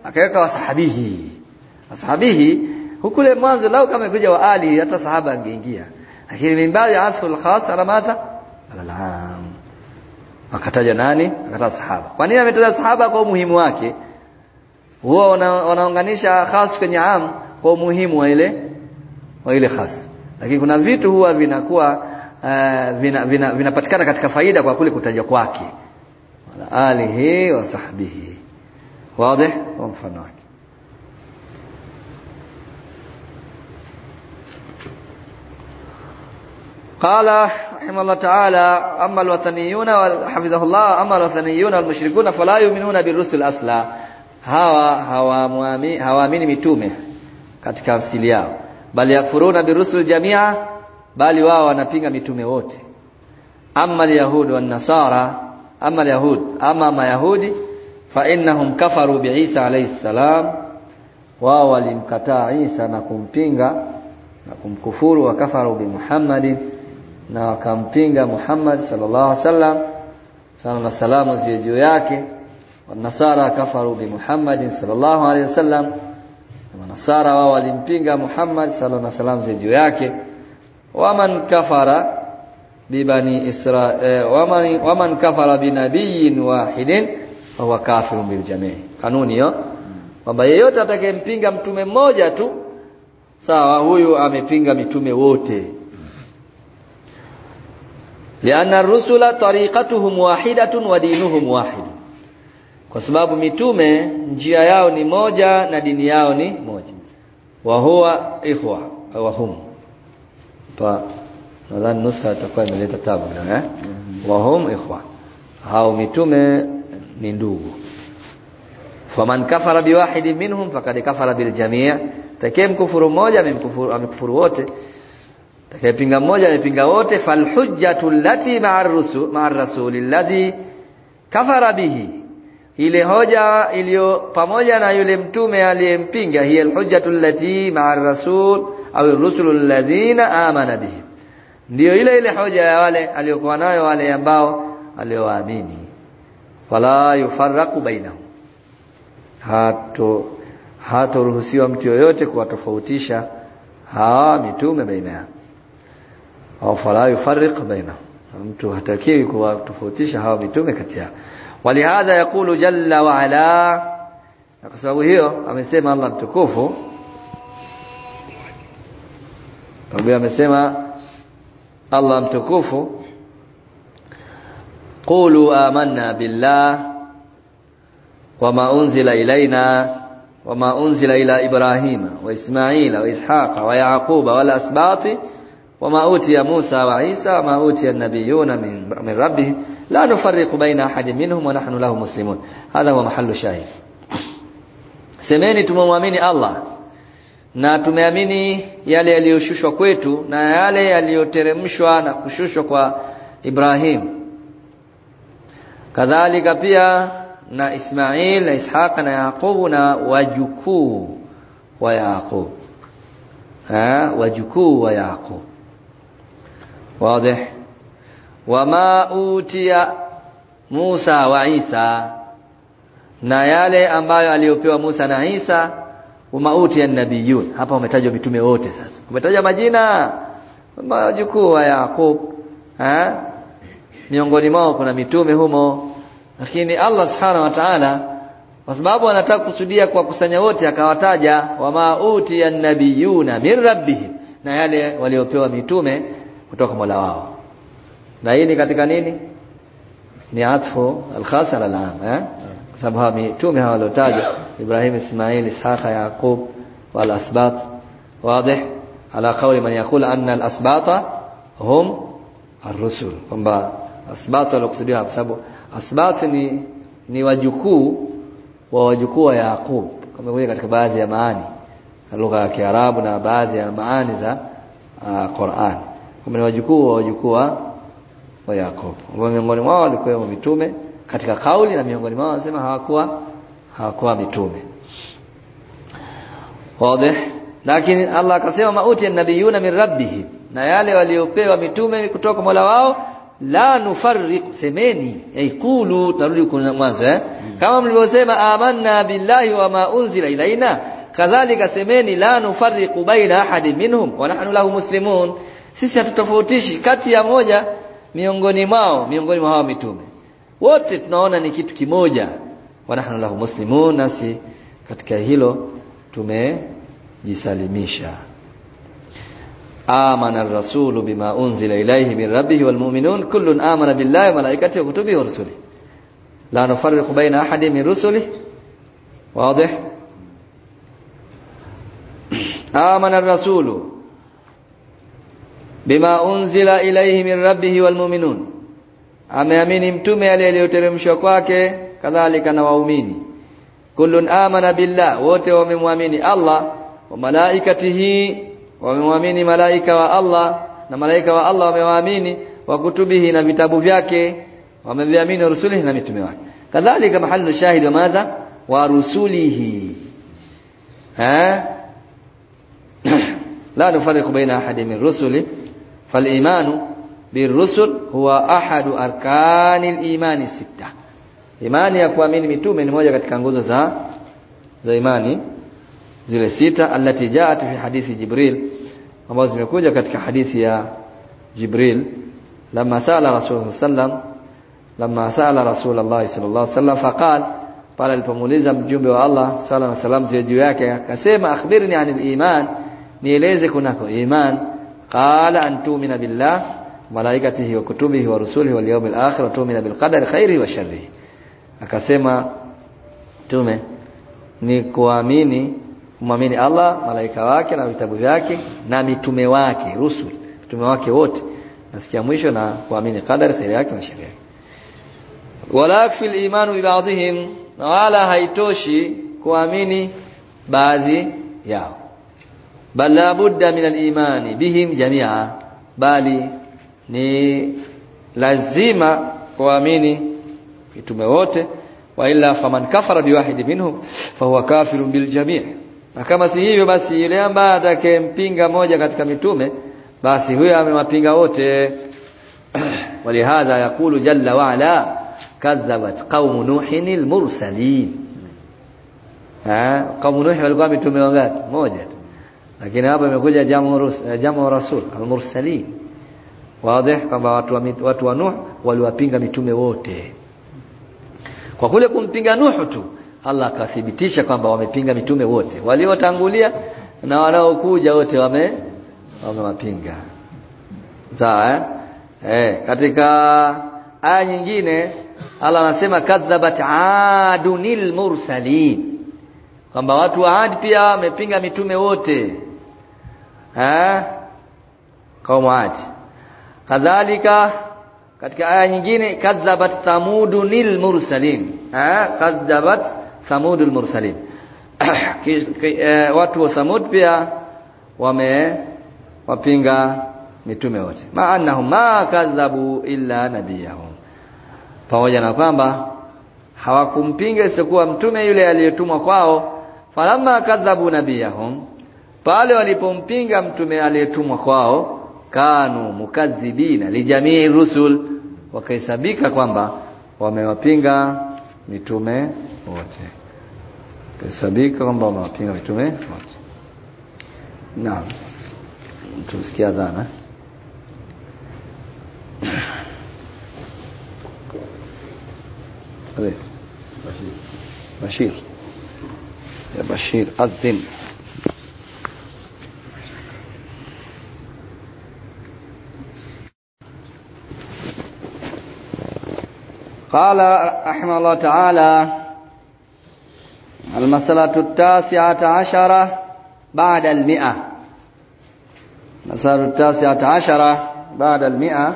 akaweka wasahabihi. Wasahabihi hukule mwanzo lao kama kuja wa ali hata sahaba angeingia. Lakini mimbaji atfu al-khas ala madha? Al-am. Akataja nani? Akataja sahaba. Kwa nini ametaja sahaba? Kwa umuhimu wake. Huwa wanaunganisha khas kwenye am kwa umuhimu wa ile khas. Lakini kuna vitu huwa vinakuwa vinapatikana katika faida kwa kule kutajwa kwake. Wala alihi wa sahbihi. Wazi? Kwa mfano wake. قال رحمه الله تعالى أما الوثنيون وحفظه الله أما الوثنيون والمشركون فلا يؤمنون بالرسل أصلا hawaamini mitume katika asili yao bali yakfuruna birusul jamia bali wao wanapinga mitume wote. Amma alyahud wan nasara amma alyahud ama mayahudi fa innahum kafaru bi Isa alayhi salam wao walimkataa Isa na kumpinga na kumkufuru wa kafaru bi Muhammadin na wakampinga Muhammad sallallahu alaihi wasallam sana salamu ziwe juu yake. Wanasara kafaru bi Muhammadin sallallahu alaihi wasallam na nasara wao walimpinga Muhammad sallallahu alaihi wasallam ziwe juu yake. Waman kafara bi bani Israil waman kafara bi nabiyyin wahidin huwa kafirun bil jami'. Kanuni hiyo kwamba yeyote atakayempinga mtume mmoja tu sawa huyu amepinga mitume wote. Lianna ar-rusula tariqatuhum wahidatun wa dinuhum wahid. Kwa sababu mitume njia yao ni moja na dini yao ni moja. Wa huwa ikhwa wa hum. Nadhani nuskha itakuwa imeleta tabu na wa hum ikhwa. Hao mitume ni ndugu. Faman kafara biwahidin minhum faqad kafara bil jami'. Takayemkufuru mmoja amekufuru wote. Takayepinga mmoja amepinga wote. Fal hujjatu allati ma'a ar-rasul alladhi kafara bihi. Ile hoja iliyo pamoja na yule mtume aliyempinga hiya al-hujjatu allati ma'a ar-rasul au ar-rusul alladhina amana bihi. Ndio ile hoja ya wale aliyokuwa nayo wale ambao aliowaamini. Wala yufarraqu bainahum. Hatoruhusiwa mtu yoyote kuwatofautisha hawa mitume baina yao. Au fala yufarriq bainahum. Mtu hatakiwi kuwatofautisha hawa mitume kati yao. Walihadha yakulu jalla wa ala, na kwa sababu hiyo amesema Allah mtukufu, amesema Allah mtukufu, qulu amanna billah wama unzila ilaina wama unzila ila Ibrahima wa Ismaila wa Ishaqa wa Yaquba wal asbati wama utiya Musa wa Isa wama utiya an-nabiyuna min rabbihim la nufarriqu baina ahadin minhum wa nahnu lahu muslimun. Hadha huwa mahallu shahid. Semeni tumemwamini Allah na tumeamini yale yaliyoshushwa kwetu na yale yaliyoteremshwa na kushushwa kwa Ibrahim, kadhalika pia na Ismail na Ishaq na Yaqub na wajukuu wa Yaqub, wajukuu wa Yaqub. Wazi? Wama utiya Musa wa Isa, na yale ambayo aliyopewa Musa na Isa. Wama utiya an-nabiyun, hapa umetajwa mitume wote. Sasa umetajwa majina wajukuu wa Yaqub, miongoni mwao kuna mitume humo. Lakini Allah subhanahu wa ta'ala kwa sababu anataka kusudia kwa kusanya wote akawataja wama utiya an-nabiyuna min rabbihim, na yale waliopewa mitume kutoka Mola wao. Na hii ni katika nini? Ni atfu al-khas ala al-am, kwa sababu hawa mitume hawa waliotajwa Ibrahim, Ismail, Ishaq, Yaqub wal asbat. Wazi? Ala qawli man yaqul anna al-asbata hum ar-rusul, kwamba asbat waliokusudiwa kwa sababu asbat ni wajukuu wa Yaqub, kama vile katika baadhi ya maani na lugha ya Kiarabu na baadhi ya maani za Qur'an, kama ni wajukuu wa Yaqub. Miongoni mwao walikuwa mitume katika kauli, na miongoni mwao wanasema hawakuwa mitume. Wazi? Lakini Allah akasema mauti an-nabiyuna min rabbihim, na yale waliopewa mitume kutoka Mola wao la nufarriq, semeni qulu, tarudi kuna mwanzo kama mlivyosema amanna billahi wa ma unzila ilaina, kadhalika semeni la nufarriqu baina ahadin minhum wa nahnu lahu muslimun, sisi hatutofautishi kati ya moja miongoni mwa hao mitume, wote tunaona ni kitu kimoja. Wa nahnu lahu muslimun, nasi katika hilo tumejisalimisha. amana ar-rasulu bima unzila ilayhi min rabbih wal mu'minun kullun amana billahi wa malaikatihi wa kutubihi wa rusulihi la nufarriqu baina ahadin min rusulihi. واضح. آمن الرسول بما أنزل إليه من ربه والمؤمنون, ameamini mtume aliyoteremshwa kwake kadhalika na waumini. Kullun amana billah, wote wamemwamini Allah, wa malaikatihi, wamemwamini malaika wa Allah na malaika wa Allah wamewaamini, wa kutubihi na vitabu vyake wameviamini, rusulihi na mitume wake. Kadhalika mahallu shahid wa madha wa rusulihi la nufarriqu baina ahadin min rusuli fal imanu birrusul huwa ahadu arkanil imani sita. Imani ya kuamini mitume ni moja katika nguzo za imani zile sita, allati jaat fi hadithi Jibril, ambazo zimekuja katika hadithi ya Jibril. Lamma sala Rasulullah sallallahu alaihi wasallam faqala, pale alipomuuliza mjumbe wa Allah swalla na salam ziwe juu yake, akasema akhbirni anil iman, nieleze kunako iman. Qala an tu'mina billah malaikatihi wa kutubihi wa rusulihi wal yawmil akhir wa tu'mina bil qadari khairihi wa sharrihi. Akasema tume ni kumwamini Allah, malaika wake na vitabu vyake na mitume wake, rusul, mitume wake wote, nasikia mwisho, na kuamini qadari khairi yake na shari yake. Wala yakfi al-imanu bi ba'dihim, wala haitoshi kuamini baadhi yao. Bal la budda min al-imani bihim jami'a, bali ni lazima kuamini mitume wote. Wa illa faman kafara biwahid minhum fahuwa kafirun bil jami', na kama si hivyo basi yule ambaye atakayempinga moja katika mitume basi huyo amewapinga wote. Walihadha yaqulu jalla wa ala kadhabat qaum nuhin al-mursalin. Qaum nuh walikuwa mitume wangapi? Moja tu, lakini hapa imekuja jamu rasul al-mursalin. Wazi kwamba watu wa Nuh waliwapinga mitume wote. Kwa kule kumpinga Nuh tu, Allah akathibitisha kwamba wamepinga mitume wote, waliotangulia na wanaokuja wote wamewapinga. Sawa katika aya nyingine Allah anasema kadhabat adunil mursalin, kwamba watu wa Ad pia wamepinga mitume wote. Kaumu Ad. Kadhalika katika aya nyingine kadhabat thamudunil mursalin, kadhabat thamudul mursalin. Watu wa Thamud pia wamewapinga mitume wote. Ma'annahum ma kadhabu illa nabiyahum, pamoja na kwamba hawakumpinga isipokuwa mtume yule aliyetumwa kwao. Falamma kadhabu nabiyahum, pale walipompinga mtume aliyetumwa kwao, kanu mukadhibina li jamii rusul, wakahesabika kwamba wamewapinga mitume wote, wakahesabika kwamba wamewapinga mitume wote. Naam, tusikia dhana Bashir ya Bashir adhin. قال رحمه الله تعالى المسألة 19 بعد 100. مسألة 19 بعد 100.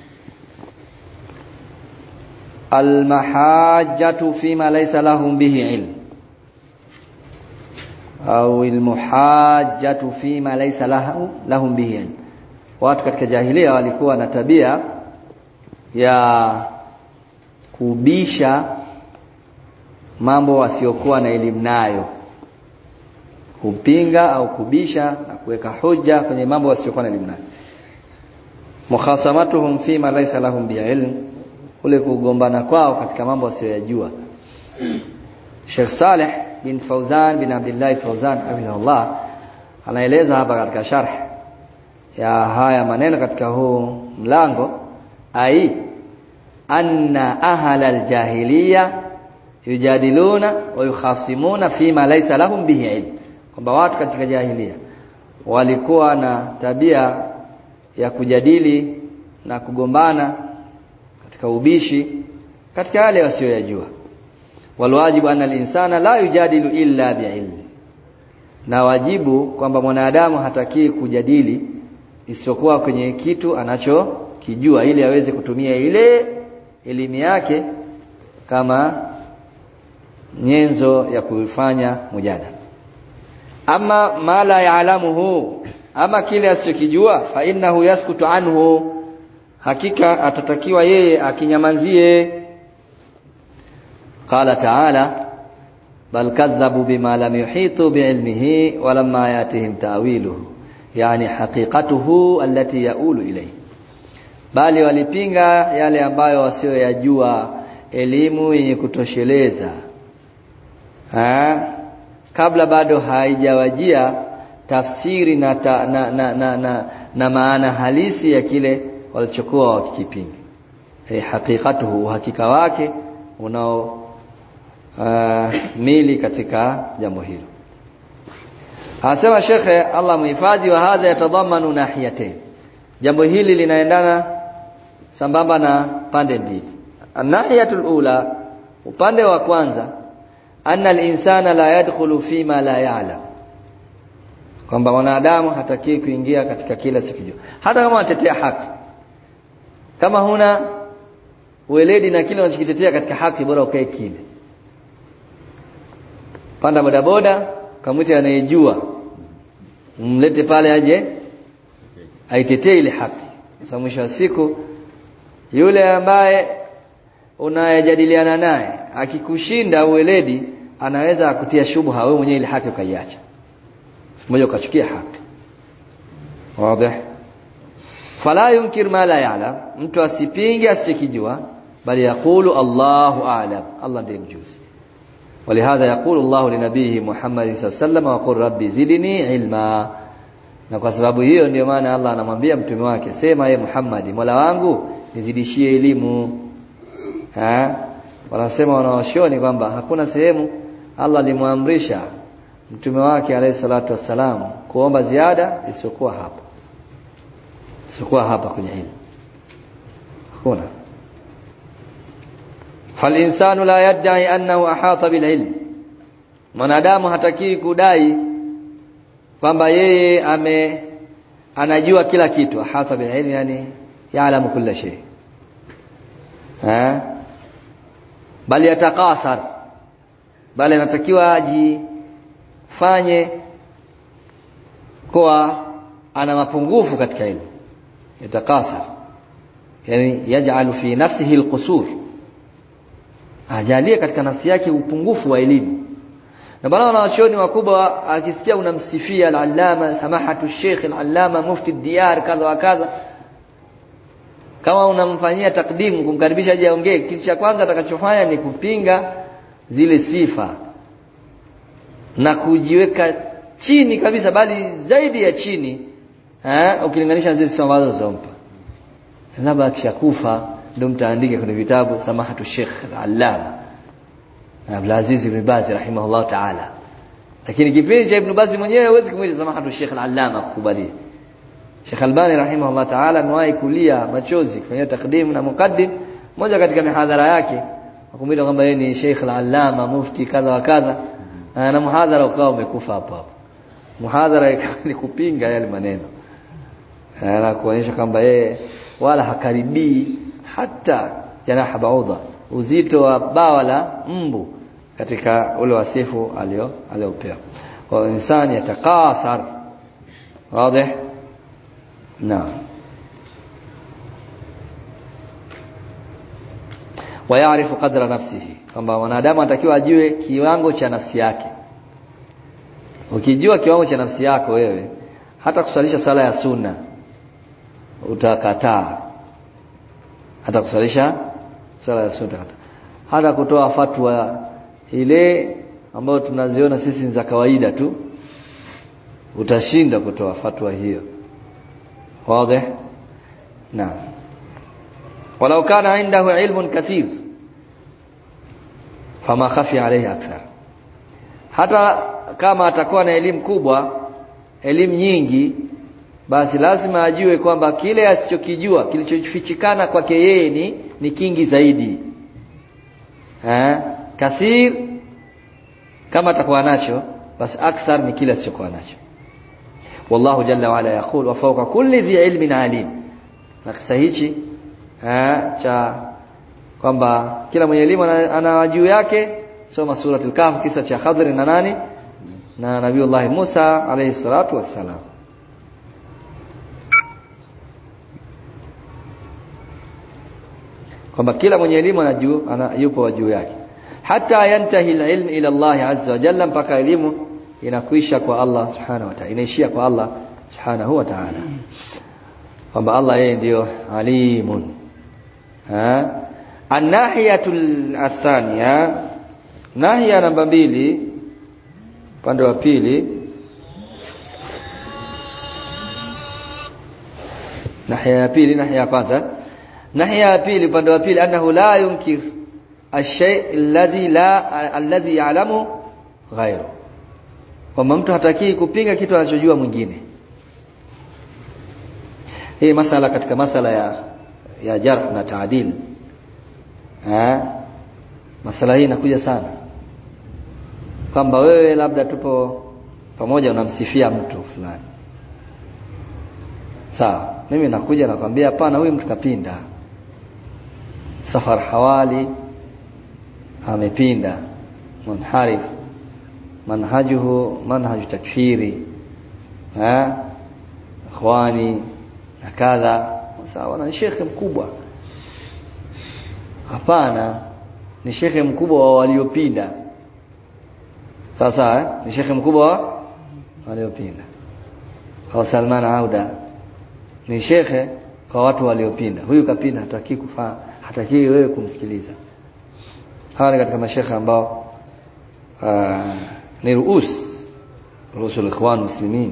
المحاجة فيما ليس لهم به علم، أو المحاجة فيما ليس لهم به علم. Watu katika jahiliya walikuwa na tabia ya kubisha mambo wasiokuwa na elimu nayo, kupinga au kubisha na kuweka hoja kwenye mambo wasiokuwa na elimu nayo. mukhasamatuhum fima laysa lahum bi'ilm, kule kugombana kwao katika mambo wasiyojua. Sheikh Saleh bin Fauzan bin Abdullah Fauzan hafidhahullah anaeleza hapa katika sharh ya haya maneno katika huu mlango, ai anna ahla aljahiliya yujadiluna wa yukhasimuna fima laysa lahum bihi ilm, kwamba watu katika jahiliya walikuwa na tabia ya kujadili na kugombana katika ubishi katika yale wasiyojua. Walwajibu anna al-insana la yujadilu illa bi'ilm, na wajibu kwamba mwanadamu hataki kujadili isipokuwa kwenye kitu anachokijua, ili aweze kutumia ile elimu yake kama nyenzo ya kufanya mujadala. Ama ma la ya'lamuhu, ama kile asichokijua, fa innahu yaskutu anhu, hakika atatakiwa yeye akinyamazie. Qala ta'ala bal kadhabu bima lam yuhitu bi'ilmihi wa lamma yatihim ta'wiluhu, yani haqiqatuhu allati yaulu ilayhi, bali walipinga yale ambayo wasioyajua, elimu yenye kutosheleza kabla bado haijawajia tafsiri na maana halisi ya kile walichokuwa wakikipinga. Haqiqatuhu, uhakika wake unao mili katika jambo hilo. Anasema shekhe Allah muhifadhi, wa hadha yatadhamanu nahiyatain, jambo hili linaendana sambamba na pande mbili. An-nahiyatul ula, upande wa kwanza, anna al-insana la yadkhulu fima la ya'lam, kwamba mwanadamu hataki kuingia katika kila sikijua, hata kama anatetea haki. Kama huna weledi na kile unachokitetea katika haki, bora ukae kimya. Panda bodaboda, kamwite anayejua, mlete pale aje aitetee ile haki. Sasa mwisho wa siku yule ambaye unayejadiliana naye akikushinda uweledi, anaweza akutia shubha wewe mwenyewe ile haki ukaiacha, mmoja ukachukia haki. Wazi? Fala yunkir ma la ya'lam, mtu asipinge asikijua, bali yakulu Allahu a'lam, Allah ndiye mjuzi. ولهذا يقول الله لنبيه محمد صلى الله عليه وسلم وقل ربي زدني علما, na kwa sababu hiyo ndio maana Allah anamwambia mtume wake, sema ye Muhammad, Mola wangu nizidishie elimu. Wanasema wanaoshoni kwamba hakuna sehemu Allah alimwamrisha mtume wake alayhi salatu wassalam kuomba ziada isiyokuwa hapa kwenye hili. Hakuna. Falinsanu la yad'i annahu ahata bil ilm, mwanadamu hataki kudai kwamba yeye anajua kila kitu. Ahata bil ilm yani ya'lamu kulla shay, bali yatakasar, bali anatakiwa ajifanye kwa ana mapungufu katika elimu. Yatakasar yani yaj'alu fi nafsihi alqusur, ajalie katika nafsi yake upungufu wa elimu. Na bwana wanachuoni wakubwa akisikia unamsifia al-allama samahatu sheikh al-allama mufti diyar kadha wa kadha, kama unamfanyia takdimu kumkaribisha aje aongee, kitu cha kwanza atakachofanya ni kupinga zile sifa na kujiweka chini kabisa, bali zaidi ya chini ukilinganisha zile sifa ambazo zompa. Labda akishakufa ndio mtaandike kwenye vitabu samahatu Sheikh al-Allama Abdul Aziz ibn Baz rahimahullah ta'ala, lakini kipindi cha Ibn Baz mwenyewe huwezi kumwita samahatu Sheikh al-Allama kukubali. Sheikh Albani rahimahullah ta'ala amewahi kulia machozi kufanya takdim na muqaddim moja katika mihadhara yake, akumwita kwamba yeye ni Sheikh al-Allama mufti kadha wa kadha, na muhadhara ukawa umekufa hapo. Muhadhara ni kupinga yale maneno na kuonyesha kwamba yeye wala hakaribii hata janaha baudha, uzito wa bawa la mbu katika ule wasifu aliopewa. Kwa insani yatakasar. Wazi? Naam. Wayaarifu qadra nafsihi, kwamba mwanadamu anatakiwa ajue kiwango cha nafsi yake. Ukijua kiwango cha nafsi yako wewe, hata kusalisha sala ya sunna utakataa. Hata kuswalisha swala ya sunna utakataa. Hata kutoa fatwa ile ambayo tunaziona sisi ni za kawaida tu, utashinda kutoa fatwa hiyo. Wazi? Naam. Walau kana indahu ilmun kathir fama khafi alayhi akthar. Hata kama atakuwa na elimu kubwa, elimu nyingi, basi lazima ajue kwamba kile asichokijua, kilichofichikana kwake yeye ni kingi zaidi. Kathir kama atakuwa nacho, basi akthar ni kile asichokuwa nacho. Wallahu jalla wa ala yaqul wa fawqa kulli dhi ilmin alim. Na kisa hichi cha kwamba kila mwenye elimu ana juu yake, soma suratul Kahf, kisa cha Khadr na nani na Nabiiullah Musa alayhi salatu wassalam. Kwamba kila mwenye elimu yupo juu yake, hata yantahi alilm ila Allah azza wa jalla, mpaka elimu inakuisha kwa Allah subhanahu wa ta'ala, inaishia kwa Allah subhanahu wa ta'ala, kwamba Allah yeye ndio alimun. An-nahiyatul athaniya, nahiya namba 2, upande wa pili. Nahiya ya pili, nahiya ya kwanza. Nahiya ya pili, upande wa pili, annahu la yunkir ash-shay' alladhi ya'lamu ghayru. Kwamba mtu hataki kupinga kitu anachojua mwingine. Hii masala katika masala ya jarh na taadil. Masala hii inakuja sana. Kwamba wewe labda tupo pamoja, unamsifia mtu fulani. Sawa, mimi nakuja nakwambia hapana, huyu mtu kapinda. Safar hawali amepinda, munharif, manhajuhu manhaju takfiri, ikhwani na kadha. Sawa, ni shekhe mkubwa. Hapana, ni shekhe mkubwa wa waliopinda. Sasa ni shekhe mkubwa wa waliopinda. Kwa Salman Auda ni shekhe kwa watu waliopinda. Huyu kapinda, hataki kufaa, hataki wewe kumsikiliza. Hawa ni katika mashekhe ambao ni ruusul ikhwan muslimin,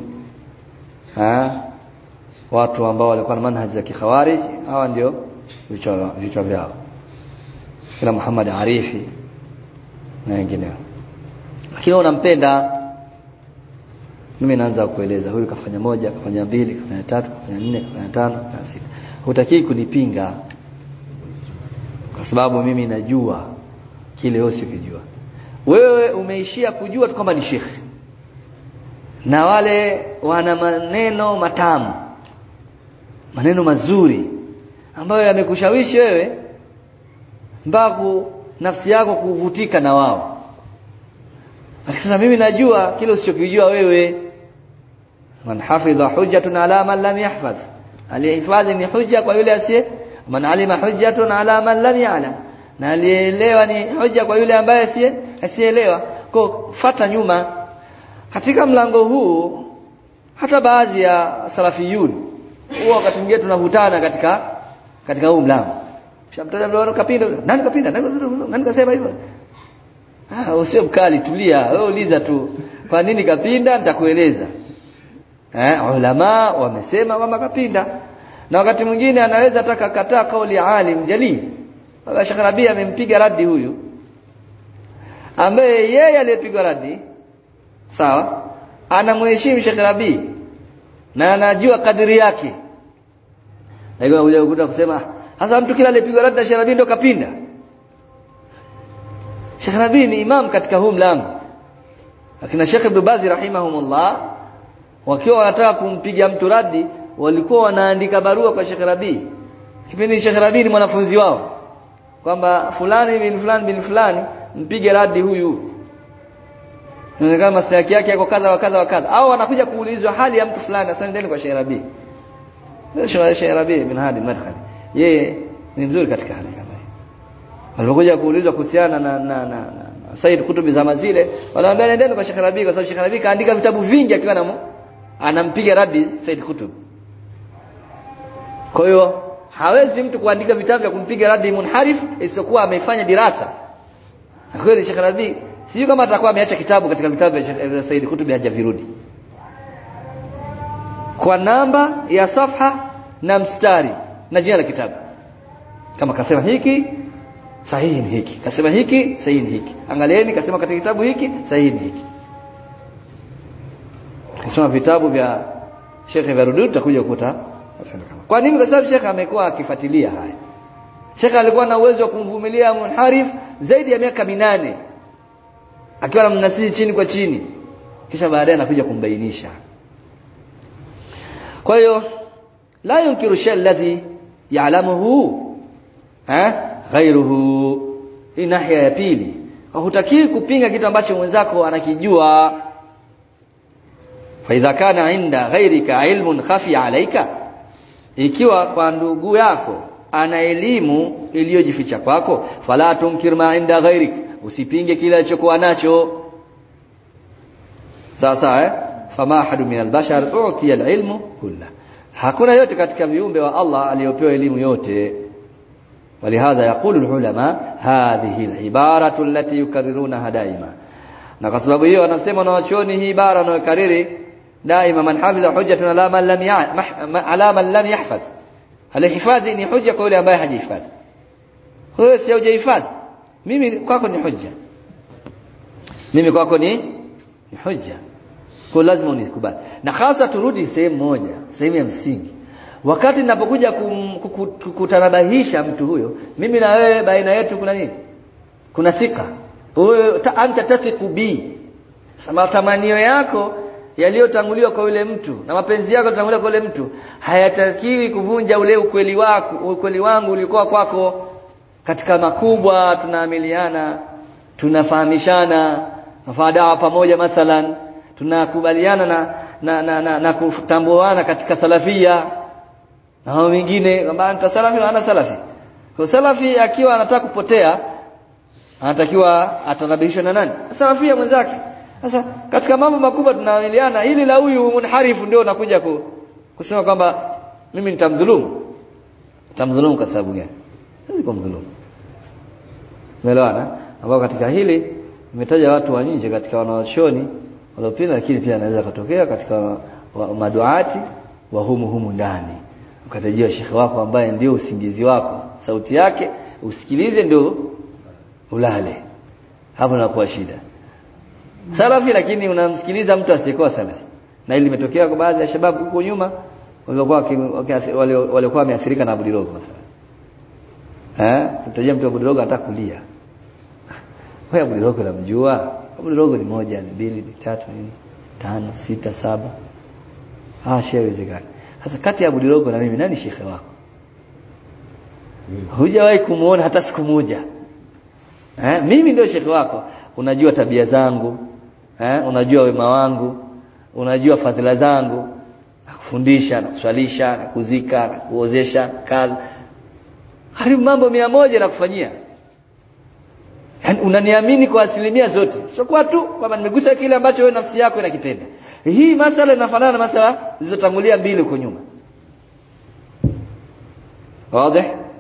watu ambao walikuwa na manhaji za kikhawarij. Hawa ndio vichwa vyao, kila Muhammad Arifi na wengineo. Lakini unampenda, mimi naanza kueleza huyu kafanya 1, kafanya 2, kafanya 3, kafanya 4, kafanya 5, kafanya 6. Hutaki kunipinga kwa sababu mimi najua kile wewe usikijua. Wewe umeishia kujua tu kwamba ni shekhi, na wale wana maneno matamu, maneno mazuri ambayo yamekushawishi wewe mpaka nafsi yako kuvutika na wao. Sasa mimi najua kile usichokijua wewe. Man hafidha hujjatun ala man lam yahfadh, alihifadhi ni hujja kwa yule asiye. Man alima hujjatun ala man lam ya'lam, na alielewa ni hujja kwa yule ambaye asielewa. Kwa fuata nyuma katika mlango huu. Hata baadhi ya salafiyun huwa wakati mwingine tunavutana katika huu mlango. Shamtaja ndio kapinda, nani kapinda, nani kasema hivyo? Usio mkali, tulia. Wewe uliza tu kwa nini kapinda, nitakueleza. Ulama wamesema kwamba kapinda. Na wakati mwingine anaweza ataka kataa kauli ya alim jalil. Baba Sheikh Rabi amempiga radi huyu, ambaye yeye aliyepiga radi, sawa, anamheshimu Sheikh Rabi na anajua kadiri yake. Na hiyo huja kukuta kusema hasa mtu kila aliyepiga radi na Sheikh Rabi ndio kapinda. Sheikh Rabi ni imam katika huu mlango. Lakini Sheikh Ibn Baz rahimahumullah, wakiwa wanataka kumpiga mtu radi, walikuwa wanaandika barua kwa Sheikh Rabi. Kipindi Sheikh Rabi ni mwanafunzi wao, kwamba fulani bin fulani mpige radi huyu. Inaonekana maslahi yake yako kadha wa kadha wa kadha. Au wanakuja kuulizwa hali ya mtu fulani, sasa ndeni kwa Sheikh Rabi. Sheikh Rabi bin Hadi Madkhali, yeye ni mzuri katika hali kama hiyo. Walipokuja kuulizwa kuhusiana na Said Kutubi zama zile, wanaambia nendeni kwa Sheikh Rabi, kwa sababu Sheikh Rabi kaandika vitabu vingi akiwa anampiga radi Said Kutub. Kwa hiyo hawezi mtu kuandika vitabu vya kumpiga radi munharif isipokuwa amefanya dirasa. Na kweli Sheikh Rabi sijui kama atakuwa ameacha kitabu katika vitabu vya Said Kutubi hajavirudi kwa namba ya safha na mstari na jina la kitabu. Kama kasema hiki sahihi ni hiki, kasema hiki sahihi ni hiki, angalieni kasema katika kitabu hiki sahihi ni hiki. Kisoma vitabu vya Sheikh Varudud utakuja kukuta. Kwa nini? Kwa sababu Sheikh amekuwa akifuatilia haya. Sheikh alikuwa na uwezo wa kumvumilia munharif zaidi ya miaka 8 akiwa anamnasihi chini kwa chini, kisha baadaye anakuja kumbainisha. Kwa hiyo la yunkiru shay alladhi ya'lamuhu ghayruhu. Hii nahia ya pili, hutaki kupinga kitu ambacho mwenzako anakijua. Fa idha kana inda ghayrika ilmun khafi alayka, ikiwa kwa ndugu yako ana elimu iliyojificha kwako, fala tunkir ma inda ghayrik, usipinge kile alichokuwa nacho. Sasa fama ahadu min albashar u'tiya alilmu kullah, hakuna yote katika viumbe wa Allah aliyopewa elimu yote. ولهذا يقول العلماء هذه العبارة التي يكررونها دائما. na kwa sababu hiyo wanasema na wachoni hii ibara wanayokariri daima, man hafidha hujjatun ala man lam yahfadh. Alihifadhi ni hujja kwa yule ambaye hajihifadhi. Wewe si hujihifadhi, mimi kwako ni hujja, mimi kwako ni hujja, kwa lazima unikubali. Na hasa turudi sehemu moja, sehemu ya msingi. Wakati ninapokuja kukutanabahisha mtu huyo, mimi na wewe baina yetu kuna nini? Kuna thika. Wewe anta tathiqu bi, sama tamanio yako yaliyotanguliwa kwa yule mtu na mapenzi yako yaliyotanguliwa kwa yule mtu hayatakiwi kuvunja ule ukweli wako, ukweli wangu ulikuwa kwako. Katika makubwa tunaamiliana, tunafahamishana, tunafanya pamoja, mathalan tunakubaliana na kutambuana katika salafia na wengine kwamba anta salafi na ana salafi. Kwa salafi akiwa anataka kupotea anatakiwa atanabishwe na nani? Salafia mwenzake. Sasa katika mambo makubwa tunaamiliana, ili la huyu munharifu ndio unakuja kusema kwamba mimi nitamdhulumu. Nitamdhulumu kwa sababu gani? Sasa kumdhulumu. Umeelewana? Ambao katika hili nimetaja watu wa nje katika wanaoshoni waliopinda, lakini pia anaweza kutokea katika maduati wa humu ndani. Ukatajia shekhi wako ambaye ndio usingizi wako, sauti yake usikilize ndio ulale. Hapo inakuwa shida. Salafi lakini unamsikiliza mtu asiyekuwa salafi. Na hili limetokea kwa baadhi ya shababu huko nyuma walikuwa wameathirika na Abu Dirogo mathalan. Tutajia mtu wa Abu Dirogo anataka kulia. Wewe Abu Dirogo unamjua? Abu Dirogo ni 1 2 3 4 5 6 7. Shehe gani? Sasa kati ya Abu Dirogo na mimi nani shekhe wako? Hujawahi kumuona hata siku moja. Mimi ndio shekhe wako. Unajua tabia zangu, unajua wema wangu, unajua fadhila zangu, nakufundisha, nakuswalisha, nakuzika, nakuozesha, kazi. Karibu mambo 100 nakufanyia. Yaani unaniamini kwa asilimia zote. Sio kwa tu kwamba nimegusa kile ambacho wewe nafsi yako inakipenda. Hii masala inafanana na masala zilizotangulia mbili huko nyuma. Wazi?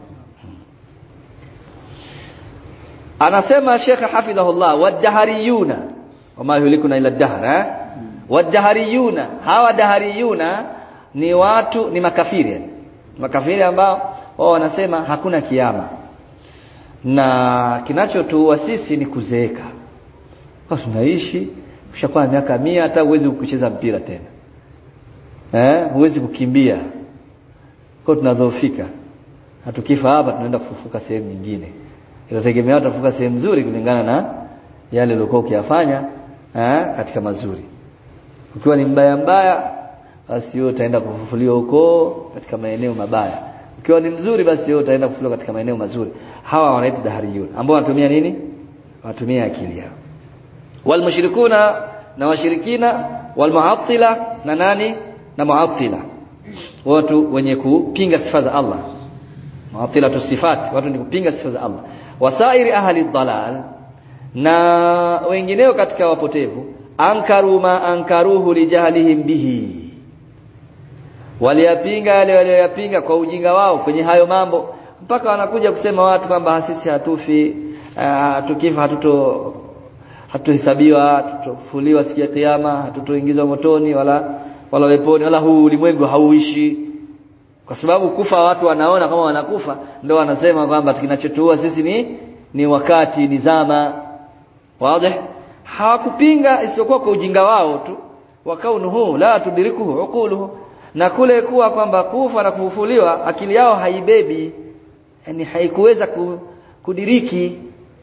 Anasema Sheikh hafidhahullah, wad-dahariyuna wama yulikuna ila ad-dahr. Wad-dahariyuna, hawa dahariyuna ni watu, ni makafiri. Makafiri ambao wao wanasema hakuna kiyama, na kinachotuua sisi ni kuzeeka. Kwa tunaishi ushakuwa miaka 100 hata huwezi kucheza mpira tena. Huwezi kukimbia. Kwa tunadhoofika. Hatukifa hapa tunaenda kufufuka sehemu nyingine. Inategemea utafufuka sehemu nzuri kulingana na yale uliokuwa ukiyafanya katika mazuri. Ukiwa ni mbaya basi wewe utaenda kufufuliwa huko katika maeneo mabaya. Ukiwa ni mzuri basi wewe utaenda kufufuliwa katika maeneo mazuri. Hawa wanaitwa dahariyun, ambao wanatumia nini? Wanatumia akili yao. Wal mushrikuna, na washirikina, wal mu'attila, na nani? Na mu'attila, watu wenye kupinga sifa za Allah. Mu'attila tusifat, watu wenye kupinga sifa za Allah. Wasairi ahli dhalal, na wengineo katika wapotevu. Ankaru ma ankaruhu lijahlihim bihi, waliyapinga yale waliyopinga kwa ujinga wao kwenye hayo mambo, mpaka wanakuja kusema watu kwamba sisi hatufi, tukifa hatuhesabiwa, hatutofuliwa siku ya kiyama, hatutoingizwa motoni wala weponi, wala huu ulimwengu hauishi. Kwa sababu kufa watu wanaona kama wanakufa, ndio wanasema kwamba kinachotuua sisi ni wakati, ni zama. Wazi? Hawakupinga isipokuwa kwa ujinga wao tu, wakaunuhu la tudrikuhu uquluhu, na kule kuwa kwamba kufa na kufufuliwa akili yao haibebi, yani haikuweza kudiriki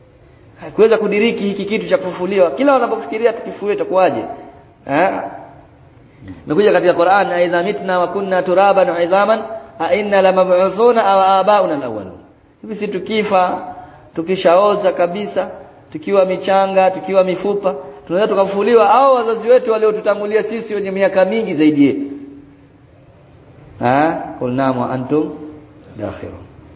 hiki kitu cha kufufuliwa. Kila wanapofikiria tukifufuliwa itakuwaje? Imekuja katika Qur'an, aidha mitna wa kunna turaban wa idhaman a inna lamab'uthuna aw abauna alawwalun. Hivi si tukifa, tukishaoza kabisa, tukiwa michanga, tukiwa mifupa, tunaweza tukafufuliwa au wazazi wetu waliotutangulia sisi wenye miaka mingi zaidi yetu? Qulna wa antum dakhirun.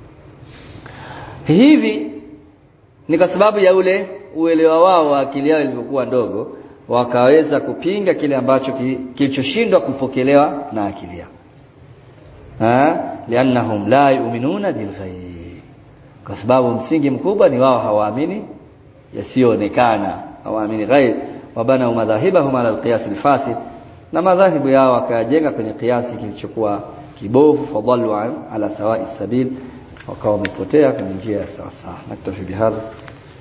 Hivi ni kwa sababu ya ule uelewa wao wa akili yao ilivyokuwa ndogo, wakaweza kupinga kile ambacho kilichoshindwa kupokelewa na akili yao. Liannahum la yu'minuna bil ghaib, kwa sababu msingi mkubwa ni wao hawaamini yasiyoonekana, hawaamini ghaib. Wabana madhahibahum ala alqiyas alfasid, na madhahibu yao wakajenga kwenye kiasi kilichokuwa kibovu. Fadallu ala sawa'i sabil, wakawa wamepotea kwenye njia ya sawa sawa. Naktafi bihadha,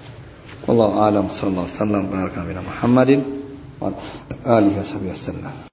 wallahu a'lam. Sallallahu alaihi wasallam, baraka ala Muhammadin wa alihi wa sahbihi wasallam.